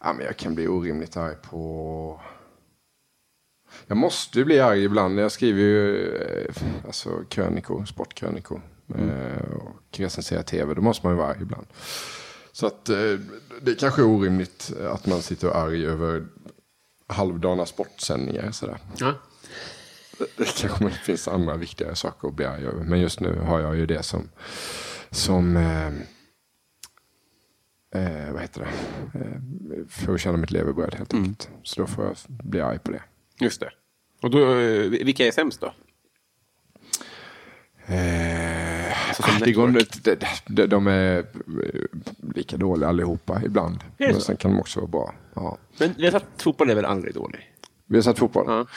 Ja, men jag kan bli orimligt arg på... Jag måste ju bli arg ibland. Jag skriver ju sportkrönikor och recenserar tv. Då måste man ju vara arg ibland. Så att det är kanske orimligt att man sitter och arg över halvdana sportsändningar. Sådär. Ja. Det kanske finns andra viktigare saker att bli arg över. Men just nu har jag ju det som vad heter det? För att känna mitt levebröd helt enkelt. Så då får jag bli arg på det. Just det. Och då, vilka är sämst då? De är lika dåliga allihopa ibland. Men sen kan de också vara bra. Ja. Men vi har satt fotboll är väl aldrig dålig? Vi har satt fotboll? Ja.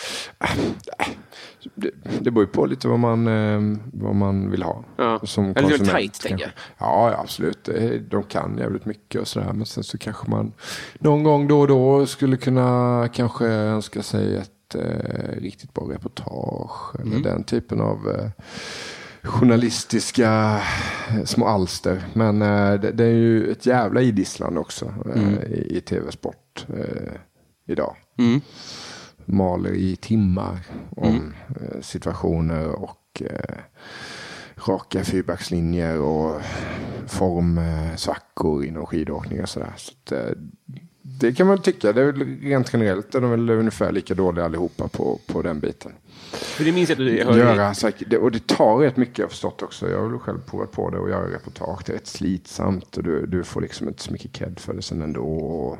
Det beror ju på lite vad man vill ha. Ja. Som eller det är tajt, tänker jag. Ja, absolut. De kan jävligt mycket och sådär. Men sen så kanske man någon gång då och då skulle kunna kanske önska sig ett riktigt bra reportage. Eller den typen av journalistiska små alster. Men det är ju ett jävla idisslande också i tv-sport idag. Maler i timmar om situationer och raka fyrbackslinjer och formsvackor inom skidåkning och sådär. Så att, det kan man tycka. Det är rent generellt är de väl ungefär lika dåliga allihopa på den biten. För det minns jag och det tar rätt mycket, jag har förstått också. Jag har själv provat på det och göra reportage. Det är rätt slitsamt och du får liksom inte så mycket cred för det sen ändå. Och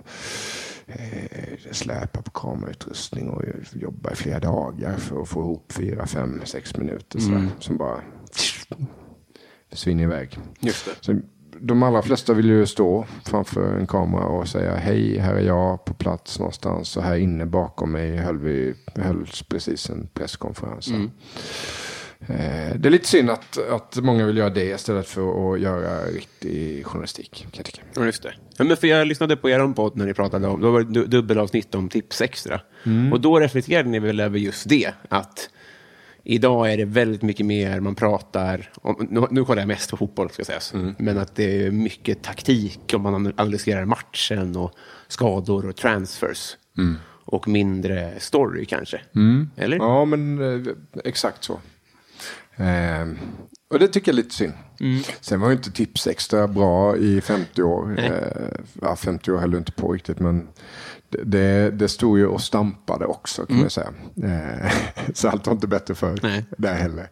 släpa på kamerautrustning och jobba i flera dagar för att få ihop 4, 5, 6 minuter som bara försvinner iväg. Just det. Så de allra flesta vill ju stå framför en kamera och säga hej, här är jag på plats någonstans och här inne bakom mig hölls precis en presskonferens. Det är lite synd att många vill göra det istället för att göra riktig journalistik, kan jag tycka. Ja, just det. Ja, men för jag lyssnade på er podd när ni pratade om, då var det dubbelavsnitt om tips extra. Och då reflekterade ni väl över just det, att idag är det väldigt mycket mer man pratar om, nu kollar jag mest på fotboll ska sägas, men att det är mycket taktik om man analyserar matchen och skador och transfers och mindre story kanske. Eller? Ja, men exakt så. Och det tycker jag är lite synd. Sen var ju inte tips extra bra i 50 år. 50 år höll inte på riktigt, men det stod ju och stampade också, kan man säga. Så allt var inte bättre för där heller.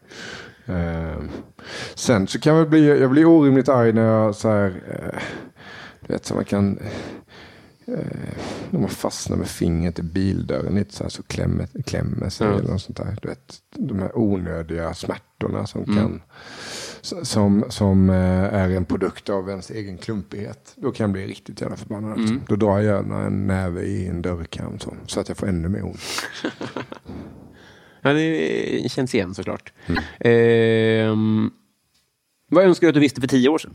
Sen så kan jag blir orimligt arg när jag så här, så man kan när man fastnar med fingret i bildörren lite så klämmer sig eller något sånt där. Du vet, de här onödiga smärtorna som kan som är en produkt av ens egen klumpighet. Då kan jag bli riktigt jävla förbannad. Då drar jag gärna en näve i en dörrkam så att jag får ännu mer ont. Ja, det känns igen såklart. Vad önskar du att du visste för 10 år sedan?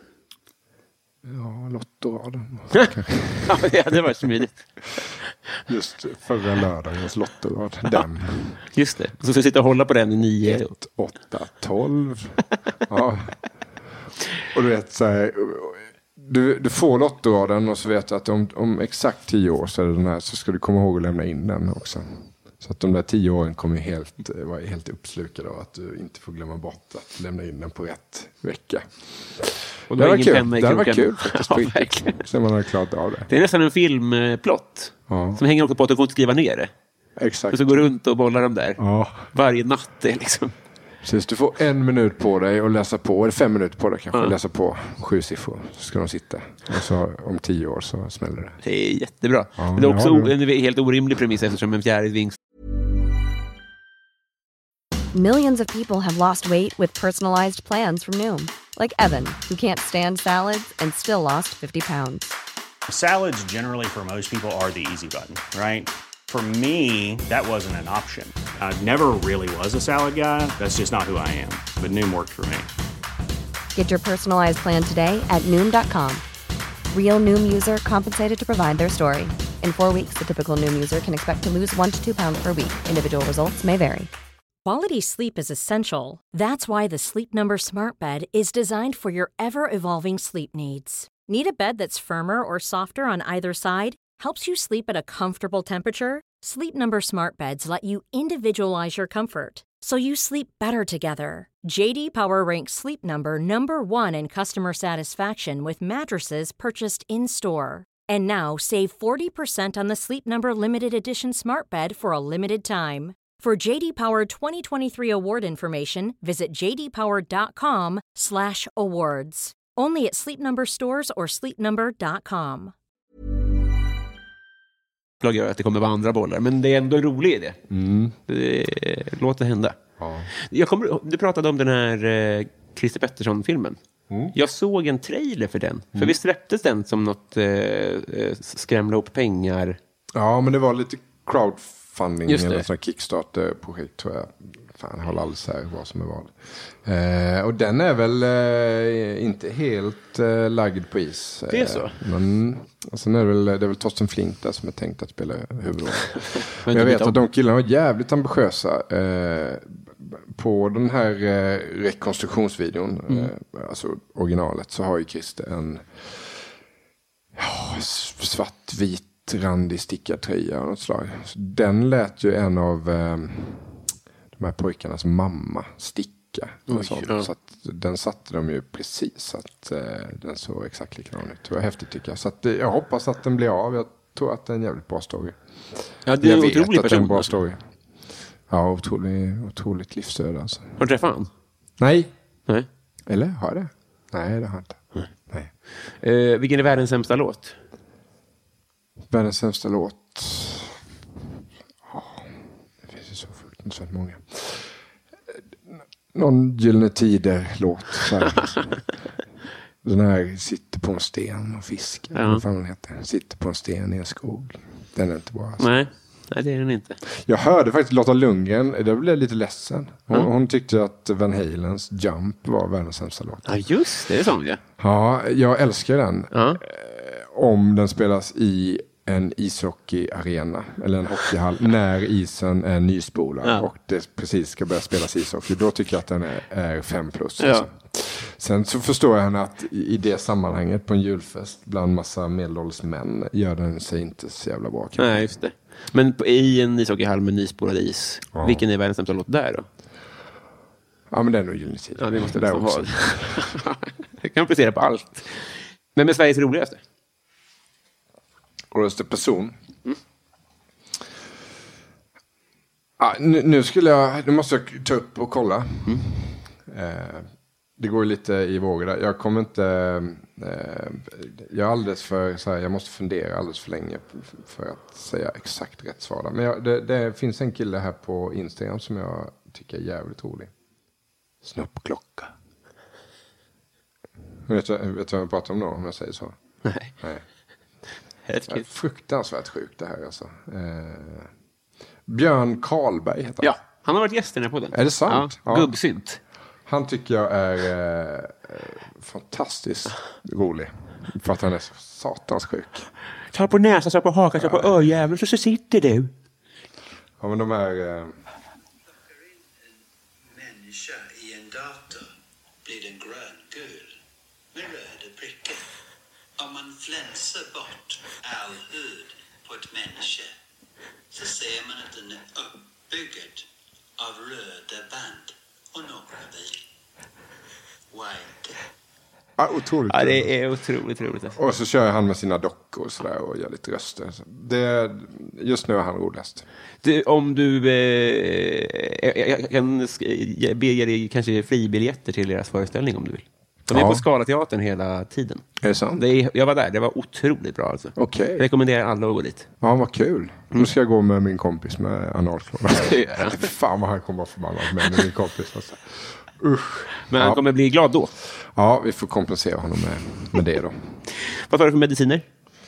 Ja, lottoraden. Ja, det var smidigt. Just förra lördagens lottorad. Den. Just det. Så ska du sitta och hålla på den i 9. 1, 8, 12. Ja. Och du vet så här, du får lottoraden och så vet du att om exakt 10 år så är det den här, så ska du komma ihåg att lämna in den också. Så att de där 10 åren kommer vara helt uppslukade av att du inte får glömma bort att lämna in den på rätt vecka. Och det var kul. Det var kul faktiskt. Ja, verkligen. Så man har klart av det. Det är nästan en filmplott som hänger också på att du får inte skriva ner det. Exakt. Och så går du runt och bollar dem där. Varje natt är liksom. Precis, du får 1 minut på dig att läsa på, eller 5 minuter på dig kanske, läsa på 7 siffror. Så ska de sitta. Och så om 10 år så smäller det. Det är jättebra. Men det är också en helt orimlig premiss eftersom en fjärde vinst. Millions of people have lost weight with personalized plans from Noom. Like Evan, who can't stand salads and still lost 50 pounds. Salads generally for most people are the easy button, right? For me, that wasn't an option. I never really was a salad guy. That's just not who I am. But Noom worked for me. Get your personalized plan today at Noom.com. Real Noom user compensated to provide their story. In 4 weeks, the typical Noom user can expect to lose 1 to 2 pounds per week. Individual results may vary. Quality sleep is essential. That's why the Sleep Number Smart Bed is designed for your ever-evolving sleep needs. Need a bed that's firmer or softer on either side? helps you sleep at a comfortable temperature, Sleep Number smart beds let you individualize your comfort, so you sleep better together. JD Power ranks Sleep Number #1 in customer satisfaction with mattresses purchased in-store. And now, save 40% on the Sleep Number Limited Edition smart bed for a limited time. For JD Power 2023 award information, visit jdpower.com/awards. Only at Sleep Number stores or sleepnumber.com. Jag gör att det kommer vara andra bollar, men det är ändå en rolig idé. Låt det hända. Ja. Du pratade om den här Christer Pettersson-filmen. Jag såg en trailer för den. För vi släpptes den som något skrämla upp pengar. Ja, men det var lite crowdfunding eller sån Kickstarter-projekt, tror jag. Fan, jag håller alldeles här vad som är vad. Och den är väl inte helt lagd på is. Det är så? Men sen är det är väl Torsten Flink där som är tänkt att spela huvudrollen. Men jag vet att de killarna var jävligt ambitiösa. På den här rekonstruktionsvideon, alltså originalet, så har ju Christer en svartvit randig stickartröja av något slag. Så den lät ju en av de här pojkarnas mamma sticka. Så att den satte de ju precis så att den såg exakt likadan ut. Det var häftigt, tycker jag. Så att jag hoppas att den blir av. Jag tror att det är en jävligt bra story. Ja, det är en otrolig person. En bra story. Ja, otroligt livsöde alltså. Har du träffat han? Nej. Nej. Eller har jag det? Nej, det har jag inte. Nej. Vilken är världens sämsta låt? Världens sämsta låt? Det finns ju så fruktansvärt många. Någon Gyllene Tider-låt. Den här sitter på en sten och fiskar. Ja. Vad fan den heter. Sitter på en sten i en skog. Den är inte bra alltså. Nej, det är den inte. Jag hörde faktiskt Lotta Lundgren. Det blev lite ledsen. Hon tyckte att Van Halens Jump var världens sämsta låt. Ja, just det. Det är sånt, ja. Ja, jag älskar den. Ja. Om den spelas i en ishockeyarena eller en hockeyhall när isen är nyspolad och det precis ska börja spelas ishockey, då tycker jag att den är 5+. Alltså. Sen så förstår jag henne att i det sammanhanget på en julfest bland massa medelålders män gör den sig inte så jävla bra. Nej, just det. Men i en ishockeyhall med nyspolad is, vilken är världens sämsta låt där då? Ja, men det är nog Gyllene Tider. Ja, det måste det också. Jag kan prestera på allt. Men med Sveriges roligaste? Roligaste person? Nu måste jag ta upp och kolla. Det går lite i vågor där. Jag kommer inte... jag är alldeles för... Så här, jag måste fundera alldeles för länge för att säga exakt rätt svar där. Men det finns en kille här på Instagram som jag tycker är jävligt rolig. Snoppklocka. Vet du vad jag pratar om då, om jag säger så? Nej. Det är fruktansvärt sjukt det här alltså. Björn Karlberg heter han. Ja, han har varit gäst i den här podden. Är det sant? Ja, gubbsynt. Han tycker jag är fantastiskt rolig. För att han är så satans sjuk. Ta på näsan, ta på hakan, ta på öjäveln, så sitter du. Ja, men de är... en människa i en dator blir den gröngul med röda prickar. Om man flänsar bort all hud på ett människa så ser man att den är uppbyggd av röda band och några vit. White. Ja, otroligt. Ja, det är otroligt roligt. Alltså. Och så kör han med sina dockor och sådär och gör lite röster. Just nu är han roligast. Om du jag kan be er kanske fribiljetter till deras föreställning om du vill. De är på Scalateatern hela tiden. Är det sant? Jag var där, det var otroligt bra alltså. Okej. Jag rekommenderar alla att gå dit. Ja, vad kul. Nu ska jag gå med min kompis med analklor. Fan vad han kommer att förbannad med min kompis. Alltså. Usch. Men han kommer bli glad då. Ja, vi får kompensera honom med det då. Vad tar du för mediciner?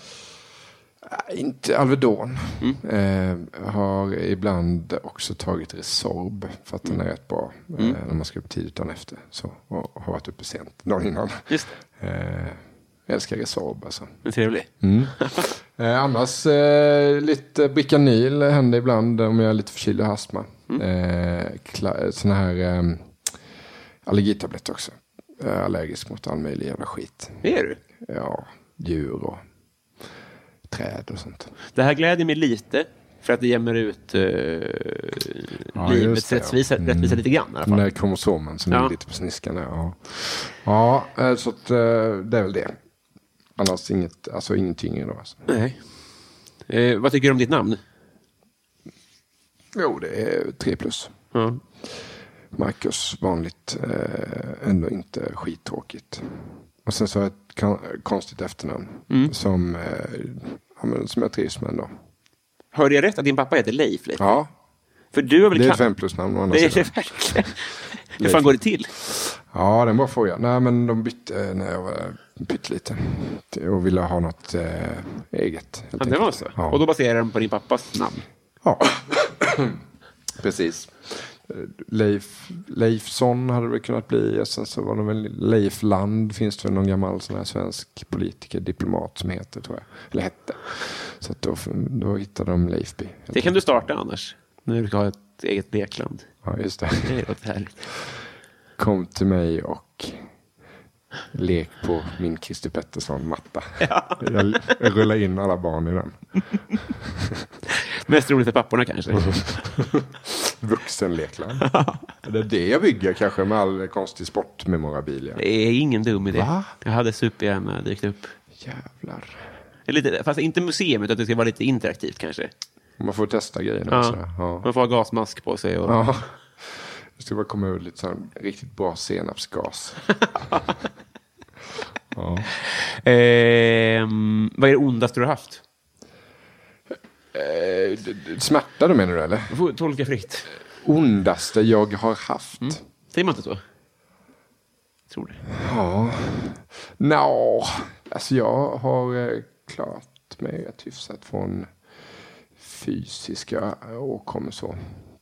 Inte Alvedon. Har ibland också tagit Resorb för att den är rätt bra när man ska upp tidigt dagen efter. Så, och har varit uppe sent dagen innan. Just jag älskar Resorb alltså. Det är trevligt. Annars lite Bricanyl händer ibland om jag är lite förkyld och astma. Såna här allergitabletter också. Jag är allergisk mot all möjlig jävla skit. Är du? Ja, djur och träd och sånt. Det här gläder mig lite för att det jämmer ut livets rättvisa lite grann i alla fall. Den där kromosomen som är lite på sniskan. Ja, så att, det är väl det. Annars ingenting då. Alltså. Nej. Vad tycker du om ditt namn? Jo, det är 3+. Ja. Marcus, vanligt, ändå inte skittråkigt. Och sen så har jag ett konstigt efternamn som jag trivs med ändå. Hörde jag rätt att din pappa heter Leif? Ja. För du har väl det är 5+-namn. Det är det verkligen. Hur fan går det till? Ja, det är en bra fråga. Nej, men de bytte när jag var pytteliten. Och ville ha något eget. Ja, det var så. Ja. Och då baserar de på din pappas namn? Ja, precis. Leifsson hade det kunnat bli. Sen så var det väl Leifland. Finns det någon gammal sån här svensk politiker, diplomat som heter, tror jag. Eller hette. Så att då hittade de Leifby. Det kan du starta annars. När du ska ha ett eget lekland. Ja, just det. Det är något härligt. Kom till mig och lek på min Christer Pettersson-matta. Ja. Jag rullar in alla barn i den. Mest roligt för papporna kanske. Vuxenlekland. Det är det jag bygger kanske med all konstig sportmemorabilia. Det är ingen dum idé. Va? Jag hade supergärna dykt upp. Jävlar. Lite, fast inte museum, utan det ska vara lite interaktivt kanske. Man får testa grejerna. Ja. Man får ha gasmask på sig. Och... Ja. Det ska bara komma ut lite sån riktigt bra senapsgas. Ja. Vad är det ondaste du har haft? Smärta du menar du, eller? Du får tolka fritt. Ondaste jag har haft. Säger man inte så? Tror det. Ja. Alltså jag har klarat mig rätt hyfsat från fysiska åkommor så.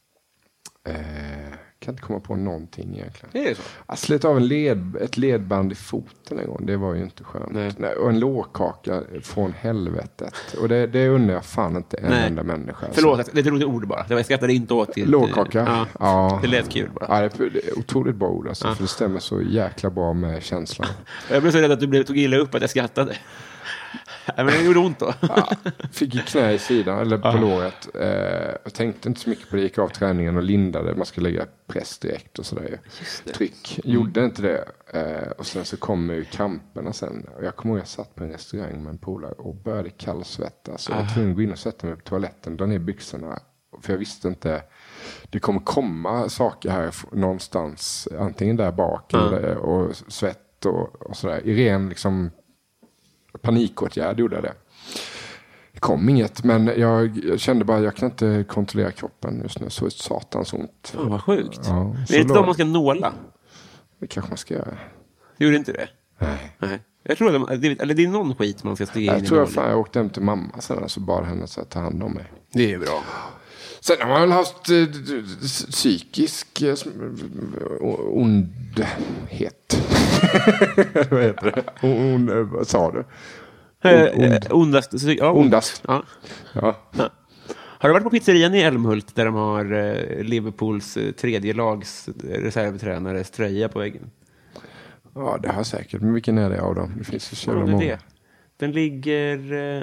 Kan inte komma på någonting egentligen. Det är så. Jag slet av ett ledband i foten en gång. Det var ju inte skönt. Nej, och en lårkaka från helvetet. Och det undrar jag fan inte en enda människa. Förlåt, det är ett roligt ord bara. Jag skrattade inte åt till... Lårkaka? Ja. Det lät kul bara. Ja, det är otroligt bra ord alltså, för det stämmer så jäkla bra med känslan. Jag blev så rädd att du tog illa upp att jag skrattade. Men det gjorde ont då. Fick i knä i sidan, eller på låret. Jag tänkte inte så mycket på det. Gick av träningen och lindade. Man skulle lägga press direkt och sådär. Tryck. Gjorde inte det. Och sen så kommer ju kramperna sen. Och jag kommer ihåg att jag satt på en restaurang med en polare och började kallsvettas. Så jag var tvungen att gå in och sätta mig på toaletten. Dra ner byxorna. För jag visste inte. Det kommer komma saker här någonstans. Antingen där bak och svett och sådär. I ren liksom panikåtgärd gjorde jag det. Det kom inget, men jag kände bara att jag kan inte kontrollera kroppen just nu. Så ett satans ont. Vad sjukt. Ja, det är inte då man ska nåla. Det kanske man ska göra. Gjorde inte det? Nej. Jag tror att det är någon skit man ska stiga in i. Jag tror jag åkte hem till mamma sen så bad henne att ta hand om mig. Det är bra. Sen har man väl haft psykisk ondhet. Vad heter det? Vad sa du? Ondast. Ondast. Ja. Har du varit på pizzerian i Älmhult där de har Liverpools tredje lags reservtränares tröja på väggen? Ja, det har säkert. Men vilken är det av dem? Det finns ju så jävla många. Den ligger...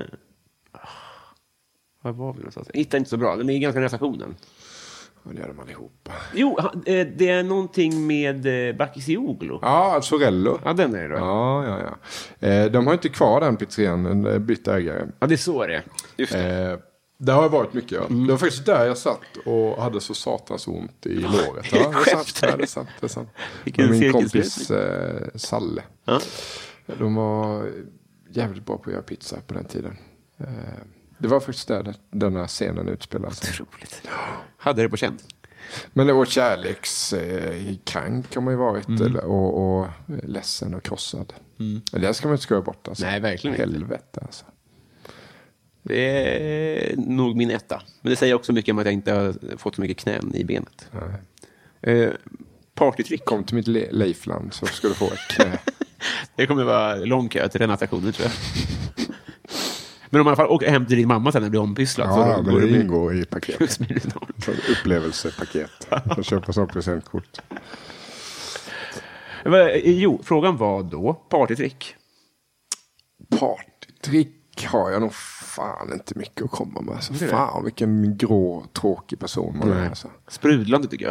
Var var vi någonstans? Jag hittar inte så bra. Den är ganska nära stationen. Ja, det gör de allihopa. Jo, det är någonting med Bakircioglu. Ja, Sorello. Ja, den är det då. Ja. De har inte kvar den pizzerian. Den bytte ägare. Ja, det är så det. Just det. Det har varit mycket, ja. Det var faktiskt där jag satt och hade så satans ont i låret. Ja, det är sant. Min kompis Salle. Ja. De var jävligt bra på att göra pizza på den tiden. Det var faktiskt där den här scenen utspelades. Otroligt. Hade det på känn. Men det var kärlekskrank har man ju varit. Och ledsen och krossad. Det ska man inte skoja bort. Alltså. Nej, verkligen helvete alltså. Det är nog min etta. Men det säger också mycket om att jag inte har fått så mycket knän i benet. Partytrick. Kom till mitt Leifland så ska du få ett knä. Det kommer vara lång kö till den stationen, tror jag. Men om man i alla fall åker hem till din mamma sen när det blir ompysslat. Ja, men det ingår i paket. Upplevelsepaket. Man köper sånt presentkort. Jo, frågan var då partytrick. Partytrick. har jag nog fan inte mycket att komma med. Alltså, fan vilken grå, tråkig person man är. Alltså. Sprudlande tycker jag.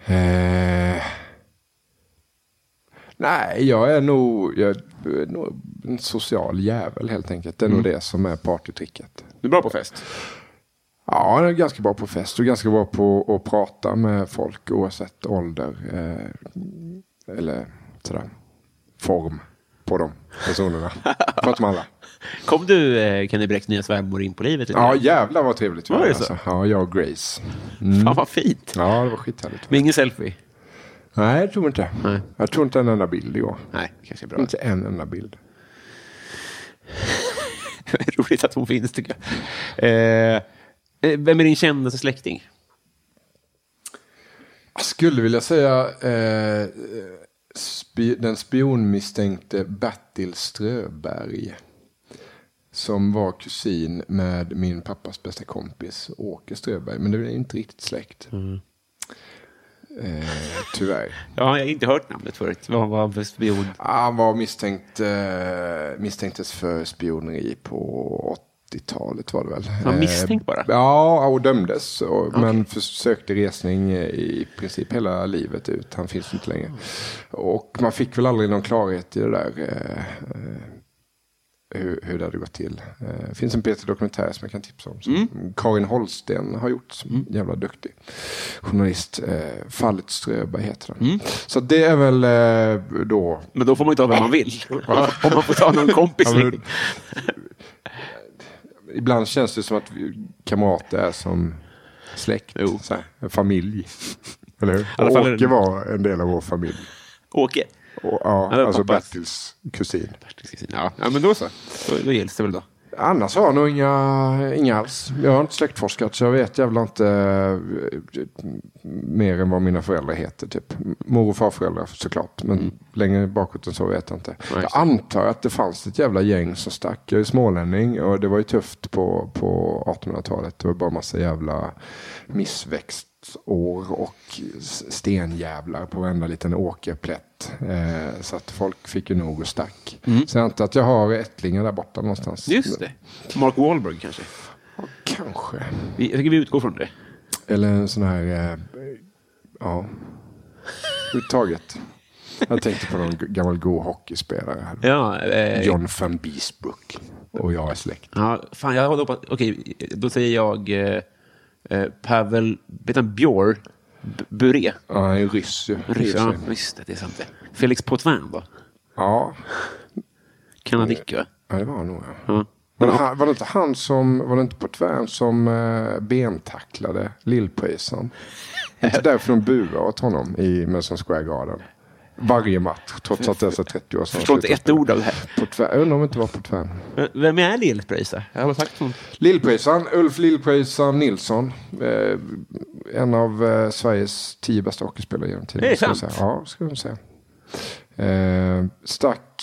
Nej, jag är nog en social jävel helt enkelt. Det är nog det som är partytricket. Du är bra på fest? Ja, jag är ganska bra på fest och ganska bra på att prata med folk oavsett ålder eller sådär form på de personerna. Prata med alla. Kom du Kenny Bräcks nya svärmor in på livet? Ja, jävlar vad trevligt. Var det så? Alltså. Ja, jag och Grace. Fan vad fint. Ja, det var skithärligt. Men ingen selfie? Nej, jag tror inte. Nej. Jag tror inte en enda bild igår. Nej, kanske är bra. Inte en enda bild. Roligt att hon finns tycker jag. Vem är din kändaste släkting? Jag skulle vilja säga den spionmisstänkte Bertil Ströberg. Som var kusin med min pappas bästa kompis Åke Ströberg. Men det är inte riktigt släkt. Tyvärr. Ja, jag har inte hört namnet förut. Vad var han för spion? Han var misstänktes för spioneri på 80-talet var det väl. Han misstänkt bara? Ja, och dömdes. Men försökte resning i princip hela livet ut. Han finns inte längre. Och man fick väl aldrig någon klarhet i det där hur det hade gått till. Det finns en Peter-dokumentär som jag kan tipsa om. Som Karin Holsten har gjort. Som jävla duktig journalist. Fallet Ströberg heter den. Så det är väl då... Men då får man ju ta vem man vill. Om man får ta någon kompis. Ibland känns det som att kamrater är som släkt. Så här, en familj. Eller hur? Åke var en del av vår familj. Åke? Ja, alltså Bertils kusin. Ja, men då så. Då gills det väl då. Annars har jag nog inga alls. Jag har inte släktforskat så jag vet jävla inte mer än vad mina föräldrar heter. Typ. Mor- och farföräldrar såklart. Men längre bakåt än så vet jag inte. Jag antar att det fanns ett jävla gäng som stack. Jag är smålänning och det var ju tufft på 1800-talet. Det var bara massa jävla missväxt år och stenjävlar på varenda liten åkerplätt. Så att folk fick ju nog och stack. Så jag antar att jag har ättlingar där borta någonstans. Just det. Mark Wahlberg kanske? Ja, kanske. Jag tycker vi utgår från det. Eller en sån här ja, uttaget. Jag tänkte på någon gammal god hockeyspelare här. Ja, John van Beesbrook. Och jag är släkt. Ja, fan jag håller på. Okej, då säger jag Pavel Björn Buré. Ja, han är ryss ju. Ja, visst, det är sant det. Felix Potvin då? Ja. Kanadick, va? Ja, det var nog. Ja. Var det inte han som, var det inte Potvin som bentacklade Lillprisen? Inte därför de buade åt honom i Madison Square Garden. Varje match, trots att det är så 30 år sedan. Jag förstår inte ett ord av det här. Potvin, jag undrar om det inte var Potvin. Vem är Lillprisa? Jag har sagt sånt. Lillprisan, Ulf Lillprisan Nilsson. En av Sveriges 10 bästa hockeyspelare genom tiden. Det är sant. Ja, ska jag säga. Stack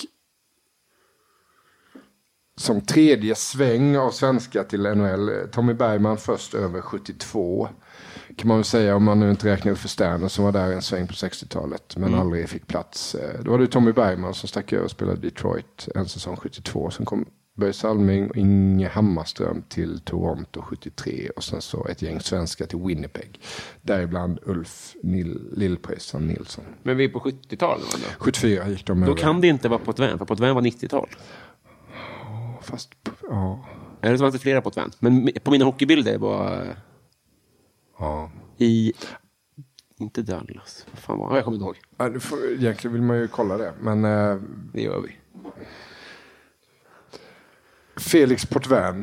som tredje sväng av svenska till NHL. Tommy Bergman först över 72. Kan man väl säga om man nu inte räknar upp för Sterner som var där en sväng på 60-talet men aldrig fick plats. Då var det Tommy Bergman som stack över och spelade Detroit en säsong 72. Sen kom Börje Salming och Inge Hammarström till Toronto 73 och sen så ett gäng svenska till Winnipeg. Däribland Ulf Lillprisan Nilsson. Men vi är på 70-talet då? 74 gick de Då över. kan det inte vara Potvin, för Potvin var 90-tal. Fast, ja. Eller så var det flera Potvin. Men på mina hockeybilder var... Ja. Inte Dallas. Vad fan var det? Jag kommer inte ihåg. Ja, egentligen vill man ju kolla det. Men det gör vi. Felix Potvin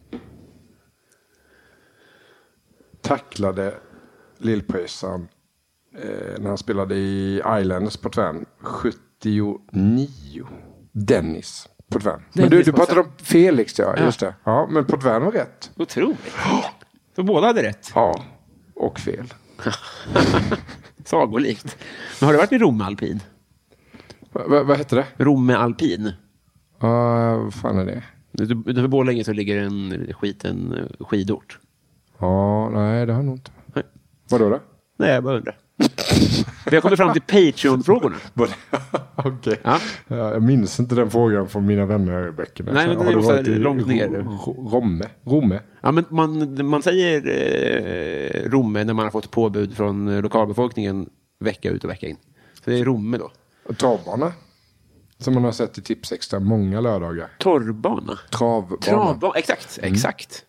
tacklade Lillprisan när han spelade i Islanders Potvin 79. Dennis Potvin. Men du pratade om Felix, ja. Just det. Ja, men Potvin var rätt. Otroligt. Så båda hade rätt. Ja, och fel. Sagolikt. Men har du varit i Romme Alpin? Vad heter det? Romme Alpin. Vad fan är det? Utanför Borlänge så ligger en skidort. Ja, nej det har jag nog inte. Nej. Vadå då? Nej, jag bara undrar. Vi har kommit fram till Patreon-frågorna. Okej. Ja. Jag minns inte den frågan från mina vänner i böckerna. Nej, men det måste långt ner. Romme. Ja, men man säger Romme när man har fått påbud från lokalbefolkningen vecka ut och vecka in. Så det är Romme då. Och travbana. Som man har sett i Tips Extra många lördagar. Torrbana. Travbana. Exakt.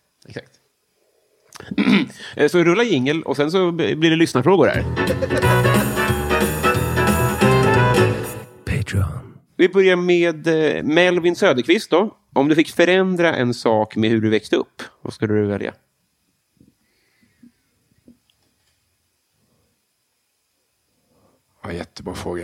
Så rulla jingel och sen så blir det lyssnarfrågor här. Patreon. Vi börjar med Melvin Söderqvist då. Om du fick förändra en sak med hur du växte upp, vad skulle du välja? Ja, jättebra fråga.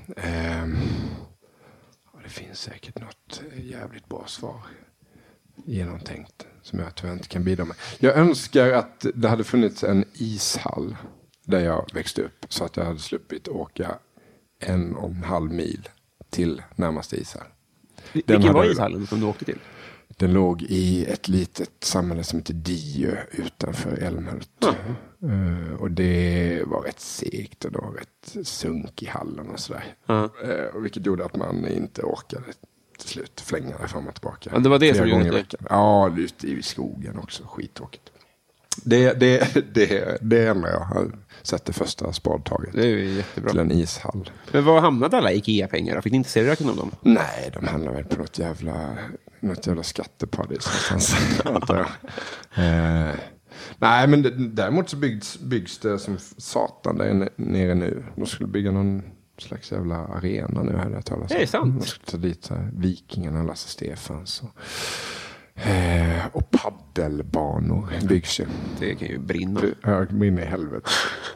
Det finns säkert något jävligt bra svar. Genomtänkt. Som jag tyvärr inte kan bidra med. Jag önskar att det hade funnits en ishall. Där jag växte upp. Så att jag hade sluppit åka 1,5 mil till närmaste ishall. Vilken var ishallen som du åkte till? Den låg i ett litet samhälle som heter Diö utanför Älmhult. Och det var rätt segt och det var rätt sunk i hallen och sådär. Vilket gjorde att man inte orkade till slut flänga det fram och tillbaka. Men det var det som gjorde det? Ja, ute i skogen också. Skittråkigt. Det enda jag har sett det första spadtaget. Det är ju jättebra. Till en ishall. Men var hamnade alla IKEA-pengar? Fick ni inte se räkna om dem? Nej, de handlar väl på något jävla skatteparadis någonstans. Nej, men däremot så byggs det som satan där nere nu. De skulle bygga någon slags jävla arena nu, hade jag talat om. Det är sant. De skulle ta dit så här, Vikingarna, Lasse Stefans och paddelbanor byggs ju. Det kan ju brinna. Brinna i helvete.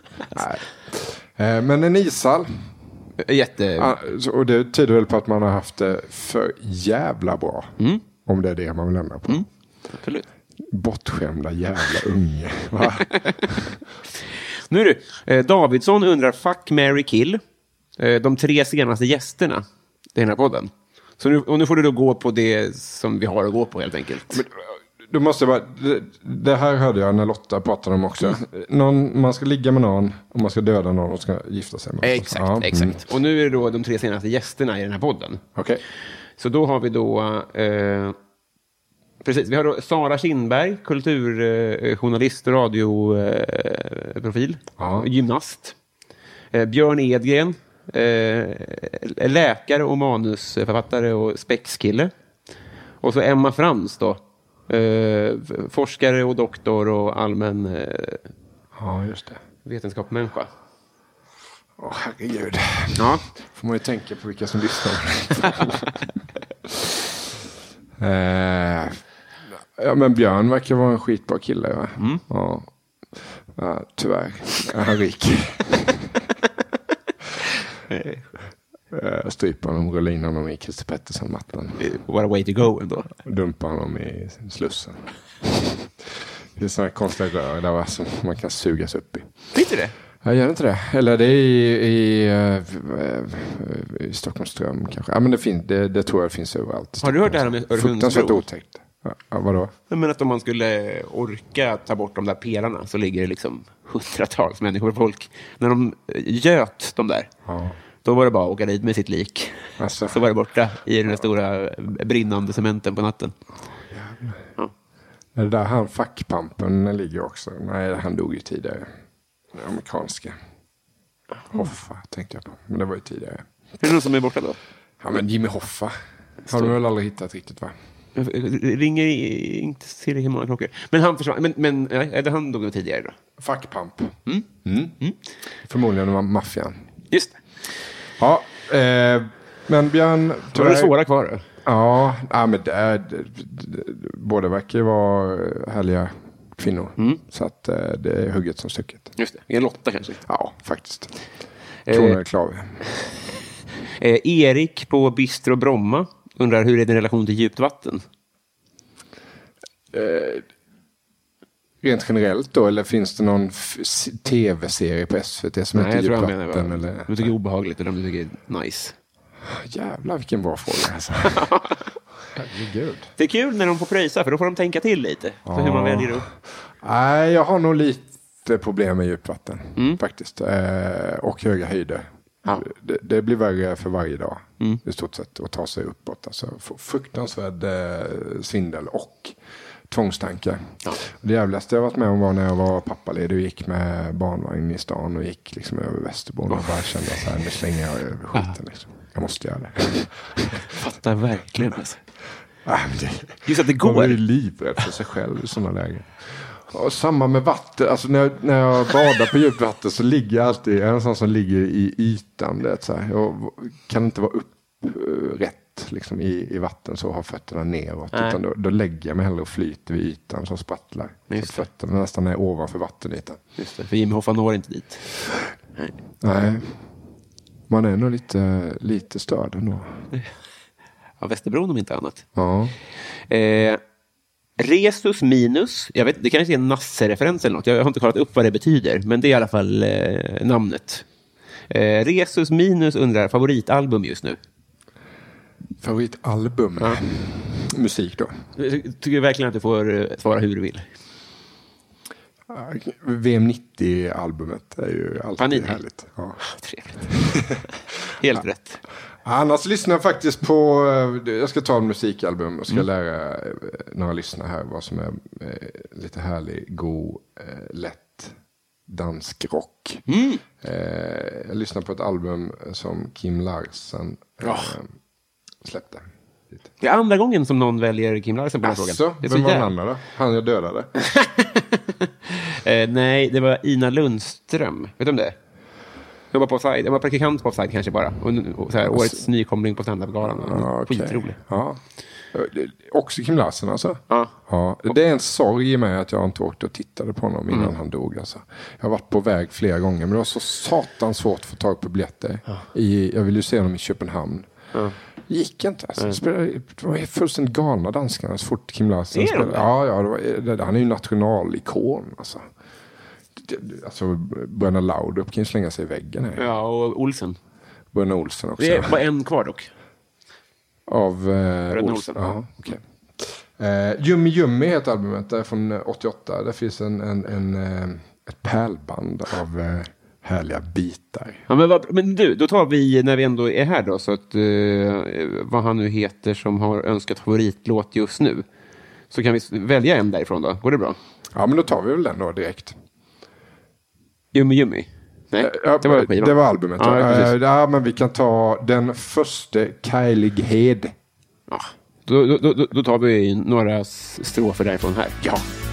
Nej. Men en ishall. Och det tyder väl på att man har haft det för jävla bra. Om det är det man vill ändra på. Absolut. Bortskämda jävla unge. Va? Nu är det. Davidsson undrar fuck, marry, kill. De 3 senaste gästerna i den här podden. Så nu får du då gå på det som vi har att gå på helt enkelt. Men, du måste bara, det här hörde jag när Lotta pratade om också. Man ska ligga med någon och man ska döda någon och ska gifta sig med. Exakt. Och nu är det då de 3 senaste gästerna i den här podden. Okej. Så då har vi då precis, vi har då Sara Kindberg, kulturjournalist, radioprofil, gymnast. Björn Edgren, läkare och manusförfattare och spexkille. Och så Emma Frans då, forskare och doktor och allmän just det. vetenskapsmänniska. Herregud. Ja. Får man ju tänka på vilka som lyssnar. Ja, men Björn verkar vara en skitbra kille, va? Ja, tyvärr är han rik. Strypa honom, rulla in honom i Christer Pettersson-mattan. What a way to go ändå. Dumpa honom i Slussen. Det är sådana konstiga rör där som man kan sugas upp i. Finns det? Jag gör inte det. Eller det är i Stockholmsström kanske. Ja, men det tror jag finns överallt. Har du hört det här om Öresundsbro? Fruktansvärt otäckt. Ja, vadå? Men att om man skulle orka ta bort de där pelarna så ligger det liksom hundratals människor, folk. När de göt de där, då var det bara att åka dit med sitt lik. Alltså. Så var det borta i den där stora brinnande cementen på natten. Ja. Är det där han fackpampen ligger också? Nej, han dog ju tidigare. Den amerikanska. Hoffa tänkte jag på. Men det var ju tidigare. Är det någon som är borta då? Ja, men Jimmy Hoffa. Har du väl aldrig hittat riktigt, va? Ringer inte tillräckligt många klockor. Men han försvann. Men han dog tidigare då? Fackpamp. Förmodligen var maffian. Just det. Ja, men Björn... Då är det svåra kvar då? Ja, men båda verkar vara härliga kvinnor. Så att det är hugget som stycket. Just det. En Lotta kanske? Ja, faktiskt. Kronor är klar. Erik på Bistro Bromma undrar hur är din relation till djupt vatten? Rent generellt då, eller finns det någon tv-serie på SVT som heter Djupt vatten? Eller? Du tycker det är obehagligt eller du tycker det är nice? Jävlar vilken bra fråga alltså. Herregud. Det är kul när de får pröjsa för då får de tänka till lite för hur man väljer upp. Nej, jag har nog lite haft problem med djupvatten faktiskt. Och höga höjder. Ja. Det blir värre för varje dag i stort sett att ta sig uppåt. Alltså, fruktansvärd svindel och tvångstankar. Ja. Det jävligaste jag varit med om var när jag var pappaledig och gick med barnvagn i stan och gick liksom över Västerbron och bara kände så här, nu slänger jag över skiten. Liksom. Jag måste göra det. Fattar verkligen. Alltså. Just att det går. Man är ju livrädd för sig själv i sådana lägen. Och samma med vatten. Alltså när jag badar på djupt vatten så ligger jag alltid en sån som ligger i ytan. Det, så här. Jag kan inte vara upprätt liksom, i vatten så har fötterna neråt. Utan då lägger jag mig hellre och flyter vid ytan som sprattlar. Så att fötterna nästan är ovanför vattenytan. Just det, för Jimmy Hoffa når inte dit. Nej. Man är nog lite störd ändå. Ja, Västerbron om inte annat. Ja. Resus minus, jag vet, det kanske är en Nasse-referens eller något. Jag har inte kollat upp vad det betyder, men det är i alla fall namnet. Resus minus undrar favoritalbum just nu. Favoritalbum? Ja. Musik då? Jag tycker verkligen att du får svara hur du vill. VM90-albumet är ju alltid Panini. Härligt. Ja. Trevligt. Helt rätt. Annars lyssnar jag faktiskt på, jag ska ta en musikalbum och ska lära några lyssnare här vad som är lite härlig, god, lätt dansk rock. Jag lyssnar på ett album som Kim Larsen släppte. Det är andra gången som någon väljer Kim Larsen på den här frågan. Vem var han då? Han jag dödade. Nej, det var Ina Lundström. Vet du om det? Jag var på Offside. Jag var praktikant på Offside kanske bara. Och så här, årets nykomling på stand-up-galan. Skitrolig. Ja. Också Kim Larsen alltså? Ja. Det är en sorg i mig att jag inte åkte och tittade på honom innan han dog. Alltså. Jag har varit på väg flera gånger. Men det var så satans svårt att få tag på biljetter. Jag ville ju se honom i Köpenhamn. Gick inte. Alltså. Det var fullständigt galna danskarna så fort Kim Larsen spelade. Ja, han är ju nationalikon. Alltså Bröderna Laudrup kan ju slänga sig i väggen här. Ja, och Olsen. Bröderna Olsen också. Det är bara en kvar dock. Av Olsen. Ja, okej. Yummy Yummy heter albumet. Det är från 88. Där finns ett pärlband av härliga bitar. Ja, men du, då tar vi, när vi ändå är här då, så att vad han nu heter som har önskat favoritlåt just nu. Så kan vi välja en därifrån då. Går det bra? Ja, men då tar vi väl den då direkt. Yummy Yummy? Nej, det var albumet. Ja, men vi kan ta den första Kajlighed. Ja, då tar vi några strofer därifrån här. Ja.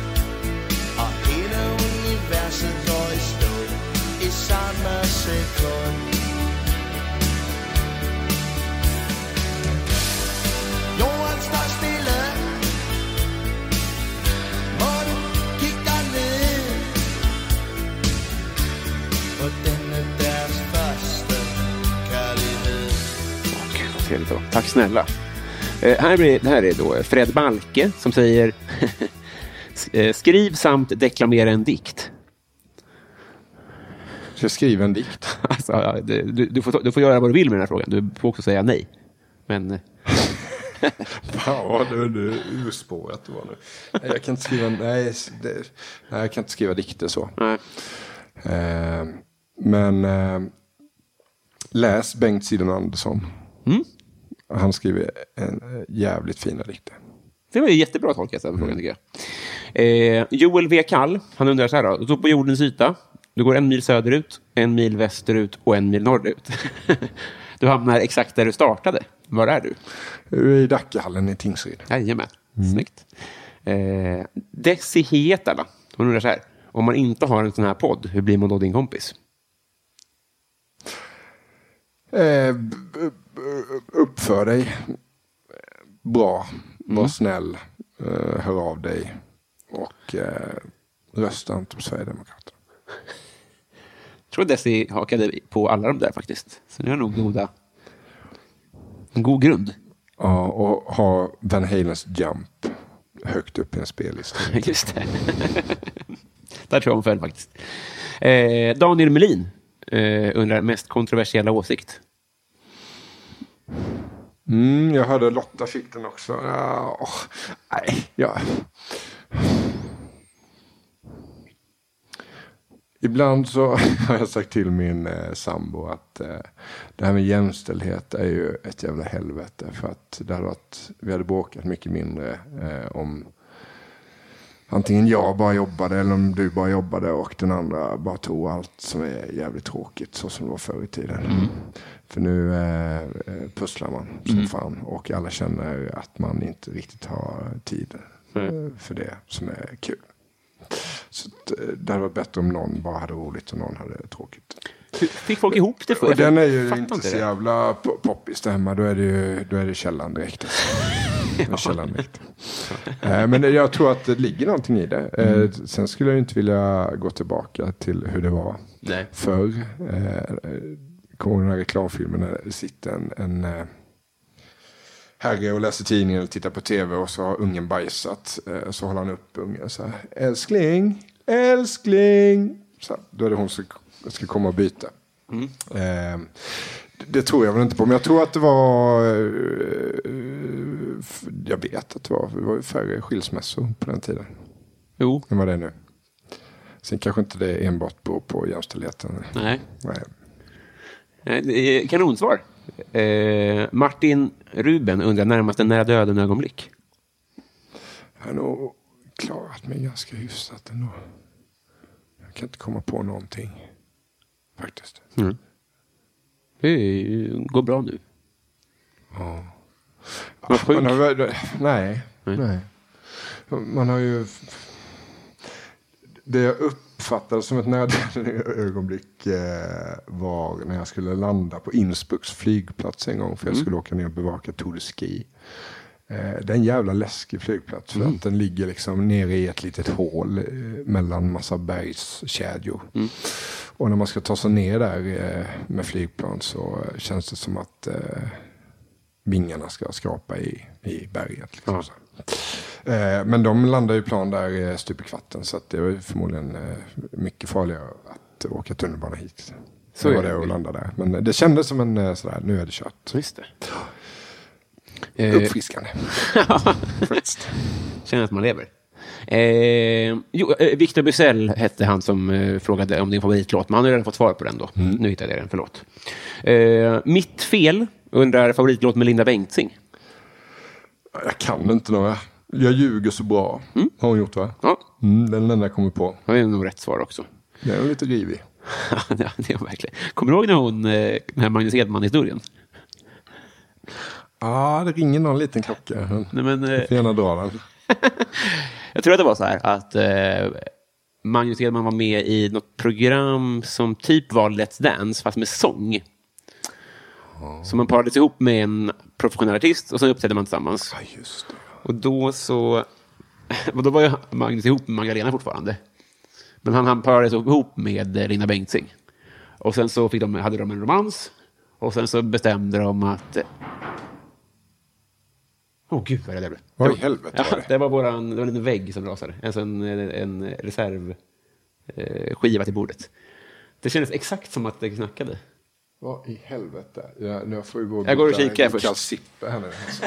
Tack snälla. Det här är då Fred Balke som säger skriv samt deklamera en dikt. Ska jag skriva en dikt? Alltså, ja, du får göra vad du vill med den här frågan. Du får också säga nej. Men... Ja, det är urspårat det var nu. Jag kan inte skriva... Nej, jag kan inte skriva dikter så. Nej. Men läs Bengt Sidon Andersson. Han skriver en jävligt fina dikter. Det var ju jättebra tolkat den frågan tycker jag. Joel V. Kall, han undrar så här då. Du står på jordens yta. Du går 1 mil söderut, 1 mil västerut och 1 mil norrut. Du hamnar exakt där du startade. Var är du? Du är i Dackehallen i Tingsryd. Jajamän, snyggt. Desi Hietala, hon undrar så här. Om man inte har en sån här podd, hur blir man då din kompis? Uppför dig bra, var snäll, hör av dig och rösta inte på Sverigedemokraterna. Jag tror Desi hakade på alla de där faktiskt. Så det är nog en god grund. Ja, och ha Van Halens Jump högt upp i en spellista. Just det. Där tror jag hon föll faktiskt. Daniel Melin undrar mest kontroversiella åsikt. Jag hörde Lotta fick den också. Ibland så har jag sagt till min sambo att det här med jämställdhet är ju ett jävla helvete. För att vi hade bråkat mycket mindre om antingen jag bara jobbade eller om du bara jobbade och den andra bara tog allt som är jävligt tråkigt så som det var förr i tiden. För nu pusslar man som fan och alla känner att man inte riktigt har tid för det som är kul. Så det hade varit bättre om någon bara hade roligt och någon hade tråkigt. Fick folk ihop det för? Och den är ju inte så jävla poppis det hemma. Då är det källan direkt. Källan direkt. Men jag tror att det ligger någonting i det. Sen skulle jag inte vilja gå tillbaka till hur det var förr. Kommer den här reklamfilmen när det sitter en herre och läser tidningen eller tittar på tv och så har ungen bajsat. Så håller han upp ungen så här. Älskling. Så då är det hon som ska komma och byta. Det tror jag väl inte på. Men jag tror att det var jag vet att det var färre skilsmässor på den tiden. Jo. Än vad det är nu. Sen kanske inte det enbart beror på jämställdheten. Nej. Kanonsvar. Martin Ruben undrar närmast en nära döden ögonblick. Jag har nog klarat mig ganska hyfsat ändå. Jag kan inte komma på någonting. Faktiskt. Det går bra nu. Ja. Nej. Man har ju... Det jag uppfattade som ett nödvändigt ögonblick var när jag skulle landa på Innsbrucks flygplats en gång. För jag skulle åka ner och bevaka Tour de Ski. Det är en jävla läskig flygplats. För att den ligger liksom nere i ett litet hål mellan massa bergskedjor. Och när man ska ta sig ner där med flygplan så känns det som att vingarna ska skrapa i berget. Liksom. Men de landar ju plan där stup i kvarten så att det var förmodligen mycket farligare att åka tunnelbana hit. Så var det att landa där. Men det kändes som en sådär, nu är det kört. Just det. Uppfriskande. Känner att man lever. Victor Bysell hette han som frågade om din favoritlåt. Men han har redan fått svar på den då. Nu hittade jag den, förlåt. Mitt fel undrar favoritlåt med Linda Bengtzing. Jag kan inte några. Jag ljuger så bra. Har hon gjort, va? Ja. Den enda jag kommer på. Det är nog rätt svar också. Det är lite rivig. Ja, det är verkligen. Kommer du ihåg när den här Magnus Edman-historien? Ja, det ringer någon liten klocka. Nej, men, jag får gärna dra den. Jag tror att det var så här att Magnus Edman var med i något program som typ var Let's Dance fast med sång. Så man parades ihop med en professionell artist och så uppträdde man tillsammans. Ja, just det. Och då var ju Magnus ihop med Magdalena fortfarande. Men han parades ihop med Linda Bengtzing. Och sen så hade de en romans. Och sen så bestämde de att... Gud vad det blev. Vad i helvete var det? Det var en liten vägg som rasade. Alltså en reservskiva till bordet. Det kändes exakt som att det knackade. Vad i helvete? Jag får ju gå jag går och kika först. Kalsipper här nu. Alltså.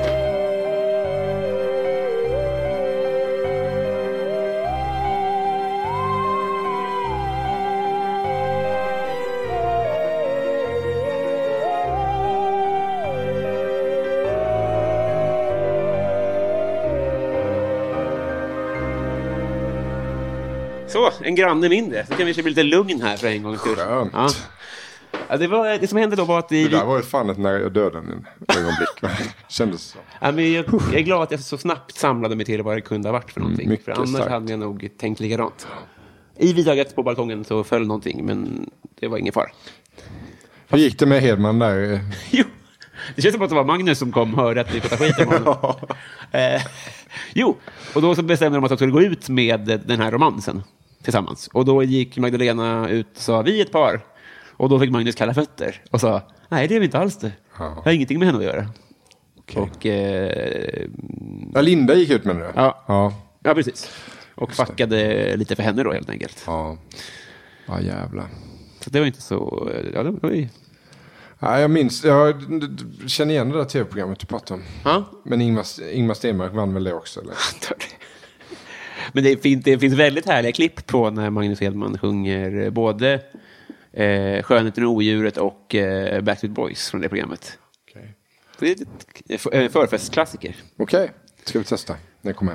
Så, en granne mindre. Så kan vi bli lite lugn här för en gång. Skönt. Ja, det som hände då var att... Det där var ju fan ett när jag dödade en ögonblick. Kändes så. Ja, men jag är glad att jag så snabbt samlade mig till vad det kunde ha varit för någonting. För annars starkt. Hade jag nog tänkt likadant. I vidaget på balkongen så föll någonting, men det var ingen far. Hur gick det med Hedman där? Jo, det känns som att det var Magnus som kom och hörde att vi pratade skit om honom. Jo, och då så bestämde de att de skulle gå ut med den här romansen tillsammans. Och då gick Magdalena ut och sa, vi är ett par. Och då fick Magnus kalla fötter och sa, nej det är vi inte alls det. Jag har ingenting med henne att göra. Okay. Och Linda gick ut med det? Ja, precis. Och fuckade lite för henne då helt enkelt. Ja jävlar. Så det var inte så... Ja, det var ju... Ja, jag känner igen det där tv-programmet du pratade om. Men Ingmar Stenmark vann väl det också, eller? Men det finns väldigt härliga klipp på när Magnus Hedman sjunger både Skönheten och odjuret och Backstreet Boys från det programmet. Okay. Det är en förfestklassiker. Okej, ska vi testa. När kommer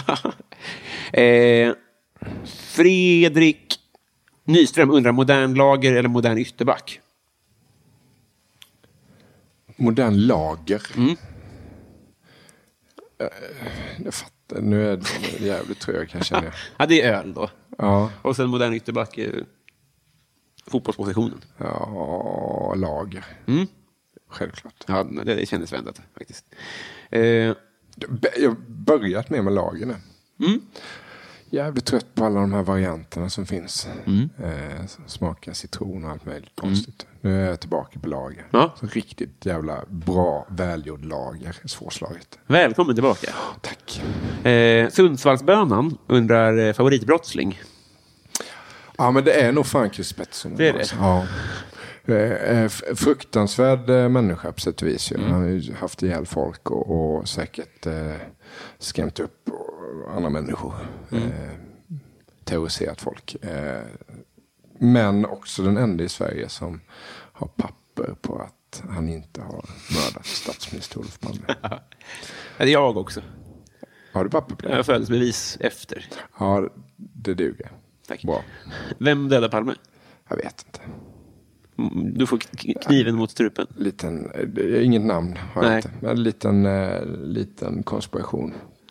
hem. Fredrik Nyström undrar modern lager eller modern ytterback? Modern lager. Jag fattar. Nu är det jävligt trög kan jag känna. Ja, det är öl då. Ja. Och sen modern ytterback är fotbollspositionen. Ja, lager. Självklart. Ja, det kändes väntat faktiskt. Jag har börjat med lager nu. Jävligt trött på alla de här varianterna som finns. Smaka citron och allt möjligt konstigt. Nu är jag tillbaka på lager. Ja. Så riktigt jävla bra, välgjord lager. Svårslaget. Välkommen tillbaka. Tack. Sundsvallsbönan undrar favoritbrottsling. Ja, men det är nog fan Chris Pettersson. Det är det? Alltså. Ja. Fruktansvärd människa på sätt och vis. Han har ju haft ihjäl folk och säkert skrämt upp andra människor. Terroriserat folk. Men också den enda i Sverige som har papper på att han inte har mördat statsminister Olof Palme. Det är jag också. Har du papper på det? Jag födelsebevis efter. Ja, det duger. Tack. Bra. Vem dödade Palme? Jag vet inte. Du får kniven mot strupen. Inget namn har jag Nej. inte. Men liten konspiration.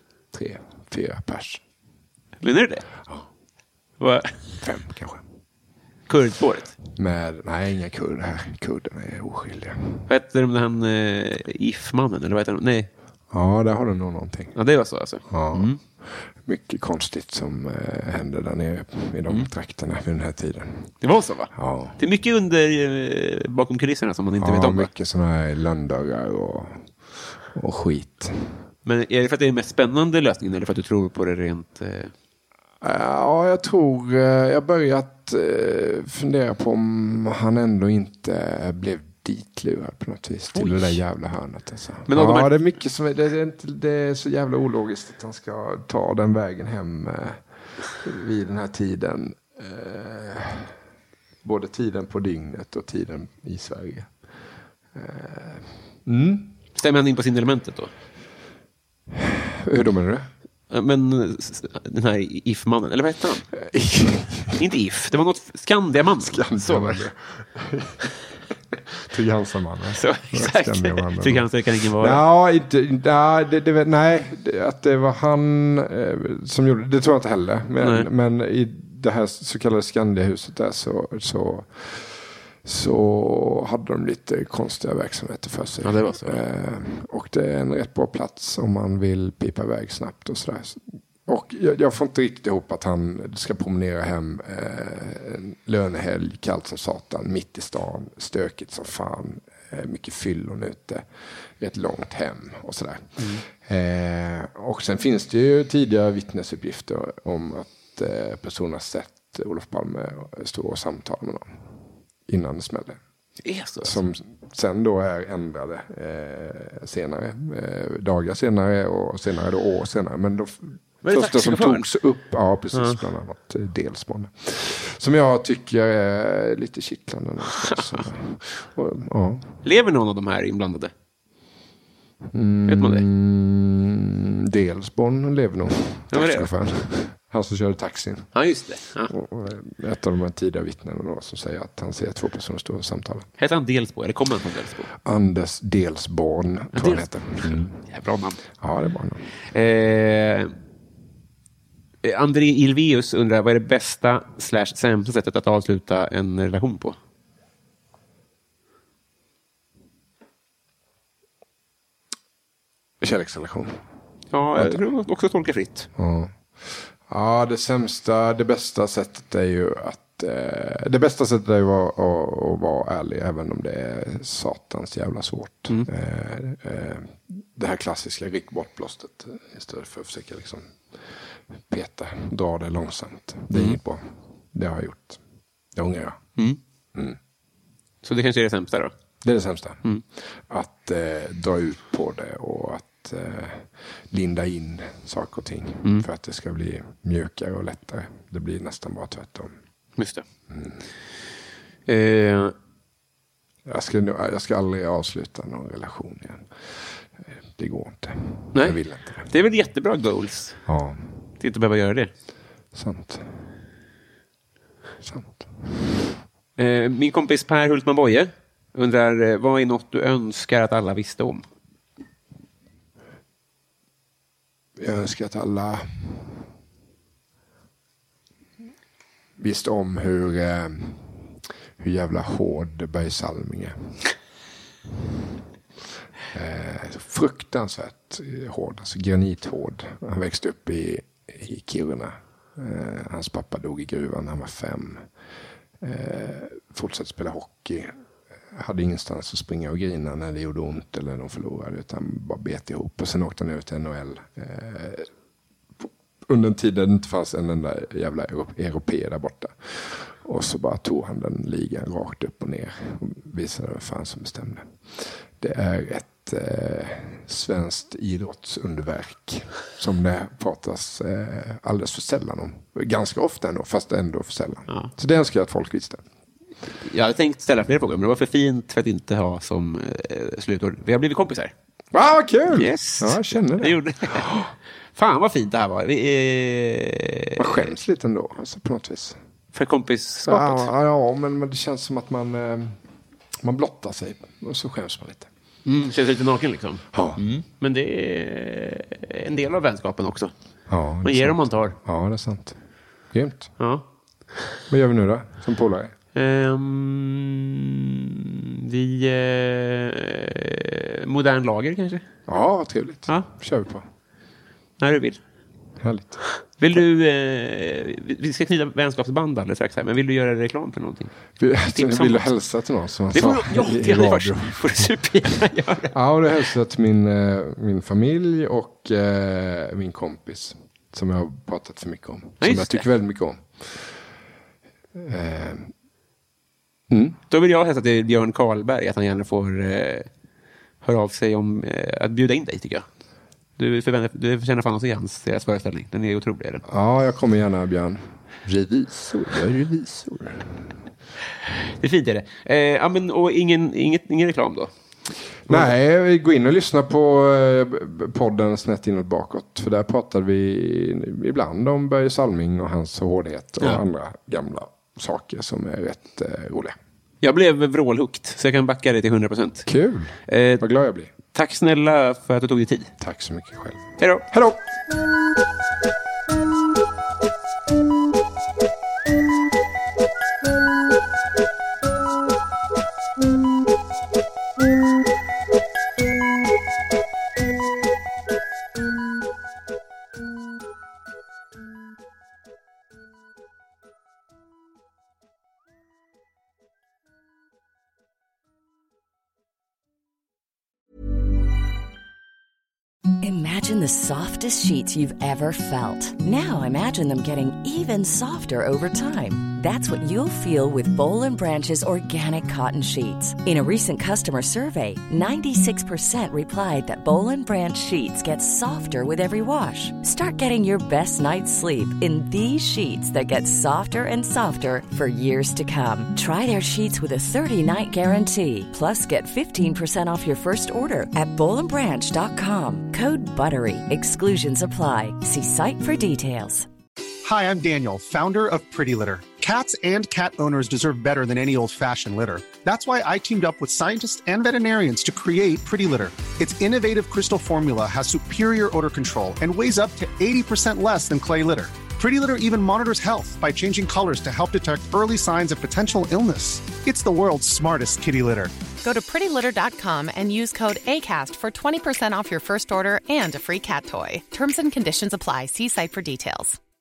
3-4 pers. Menar du det? Ja. 5 kanske. Kurdspåret? Nej, inga kurder här. Kurderna är oskyldiga. Vad heter de han If-mannen? Eller vad heter de? Nej. Ja, där har du nog någonting. Ja, det var så alltså. Ja. Mycket konstigt som händer där nere i de trakterna vid den här tiden. Det var så, va? Ja. Det är mycket under bakom kulisserna som man inte vet om. Ja, mycket sådana här lönndörrar och skit. Men är det för att det är den mest spännande lösningen eller för att du tror på det rent... Ja, jag tror... Jag har börjat fundera på om han ändå inte blev ditlurad på något vis till det där jävla hörnet. Alltså. Men det är mycket som... Det är så jävla ologiskt att han ska ta den vägen hem vid den här tiden. Både tiden på dygnet och tiden i Sverige. Stämmer han in på sin elementet då? Hur då menar du? Men den här If-mannen, eller vad heter han? Inte If, det var något Skandiamannen. Trygg-Hansa-mannen. Så, exakt. Trygg-Hansa kan ingen vara. Nej, att det var han som gjorde det tror jag inte heller. Men i det här så kallade Skandiahuset där så hade de lite konstiga verksamheter för sig. Ja, det var så. Och det är en rätt bra plats om man vill pipa iväg snabbt och sådär. Och jag får inte riktigt ihop att han ska promenera hem en lönehelg, kallt som satan, mitt i stan, stökigt som fan, mycket fyllon ute, rätt långt hem och sådär. Och sen finns det ju tidigare vittnesuppgifter om att personer sett Olof Palme stå och samtala med någon innan det smällde. Som sen då är ändrade senare, dagar senare och senare då år senare. Men då första som togs upp, ja precis, bland annat Delsmål. Som jag tycker är lite kittlande. Ja. Lever någon av de här inblandade? Vet man det? Delsborn lever nog. Taxichauffören. Han som körde taxin. Ja, just det. Ja. Och ett av de här tidiga vittnena som säger att han ser 2 personer stå och samtala. Heter han Delsbo? Eller kommer han från Delsbo? Anders Delsborn, tror jag heter. Bra namn. Ja, det är bra namn. André Ilveus undrar, vad är det bästa / sämsta sättet att avsluta en relation på? Kärleksrelation. Ja, jag tror också tolka fritt. Ja, det bästa sättet är ju att det bästa sättet är ju att vara ärlig, även om det är satans jävla svårt. Det här klassiska ryck bort plåstret istället för att försöka liksom dra det långsamt. Det är inget bra. Det har jag gjort. Det ångrar jag. Så det kanske är det sämsta då? Det är det sämsta. Att dra ut på det och att att linda in saker och ting för att det ska bli mjukare och lättare. Det blir nästan bara tvärtom. Just det. Jag ska aldrig avsluta någon relation igen. Det går inte. Nej. Jag vill inte det. Det är väl jättebra goals. Ja. Det är inte behöva göra det. Sant. Min kompis Per Hultman Boye undrar, vad är något du önskar att alla visste om? Jag önskar att alla visste om hur jävla hård Börje Salming är. Fruktansvärt hård, alltså granithård. Han växte upp i Kiruna. Hans pappa dog i gruvan när han var 5. Fortsatte spela hockey. Hade ingenstans att springa och grina när det gjorde ont eller de förlorade, utan bara bet ihop. Och sen åkte han över till NHL. Under en tid där det inte fanns en enda jävla europé där borta. Och så bara tog han den ligan rakt upp och ner och visade vad fan som bestämde. Det är ett svenskt idrottsunderverk som det pratas alldeles för sällan om. Ganska ofta ändå, fast ändå för sällan. Ja. Så det önskar jag att folk visste. Jag hade tänkt ställa fler frågor, men det var för fint för att inte ha som slutord. Vi har blivit kompisar. Vad kul! Yes. Ja, jag känner det. Jag gjorde. Fan vad fint det här var. Man skäms lite ändå, alltså, på något vis. För kompisskapet? Ja, men det känns som att man blottar sig och så skäms man lite. Känns lite naken liksom. Ja. Men det är en del av vänskapen också. Ja, man ger och man tar. Ja, det är sant. Grymt. Ja. Vad gör vi nu då, som polare? Modern lager kanske? Ja, vad trevligt. Ja. Kör vi på. När du vill. Härligt. Vill du... vi ska knyta vänskapsband alldeles strax här, men vill du göra reklam för någonting? Vill du hälsa till någon som det får, i radio? Får du supergärna göra. Ja, och det hälsar till min familj och min kompis som jag har pratat för mycket om. Ja, som jag tycker väldigt mycket om. Då vill jag hälsa till Björn Karlberg att han gärna får höra av sig om att bjuda in dig, tycker jag. Du förtjänar fan att se deras föreställning. Den är otrolig. Den. Ja, jag kommer gärna, Björn. Revisor. Jag är revisor. Det är fint, är det. Ja, men, och ingen reklam då? Nej, gå in och lyssna på podden Snett inåt bakåt. För där pratar vi ibland om Börje Salming och hans hårdhet och andra gamla saker som är rätt roliga. Jag blev vrålhukt, så jag kan backa det till 100%. Kul, vad glad jag blir. Tack snälla för att du tog dig tid. Tack så mycket själv. Hej då. Hej då. Imagine the softest sheets you've ever felt. Now imagine them getting even softer over time. That's what you'll feel with Boll & Branch's organic cotton sheets. In a recent customer survey, 96% replied that Boll & Branch sheets get softer with every wash. Start getting your best night's sleep in these sheets that get softer and softer for years to come. Try their sheets with a 30-night guarantee. Plus, get 15% off your first order at bollandbranch.com. Code BUTTERY. Exclusions apply. See site for details. Hi, I'm Daniel, founder of Pretty Litter. Cats and cat owners deserve better than any old-fashioned litter. That's why I teamed up with scientists and veterinarians to create Pretty Litter. Its innovative crystal formula has superior odor control and weighs up to 80% less than clay litter. Pretty Litter even monitors health by changing colors to help detect early signs of potential illness. It's the world's smartest kitty litter. Go to prettylitter.com and use code ACAST for 20% off your first order and a free cat toy. Terms and conditions apply. See site for details.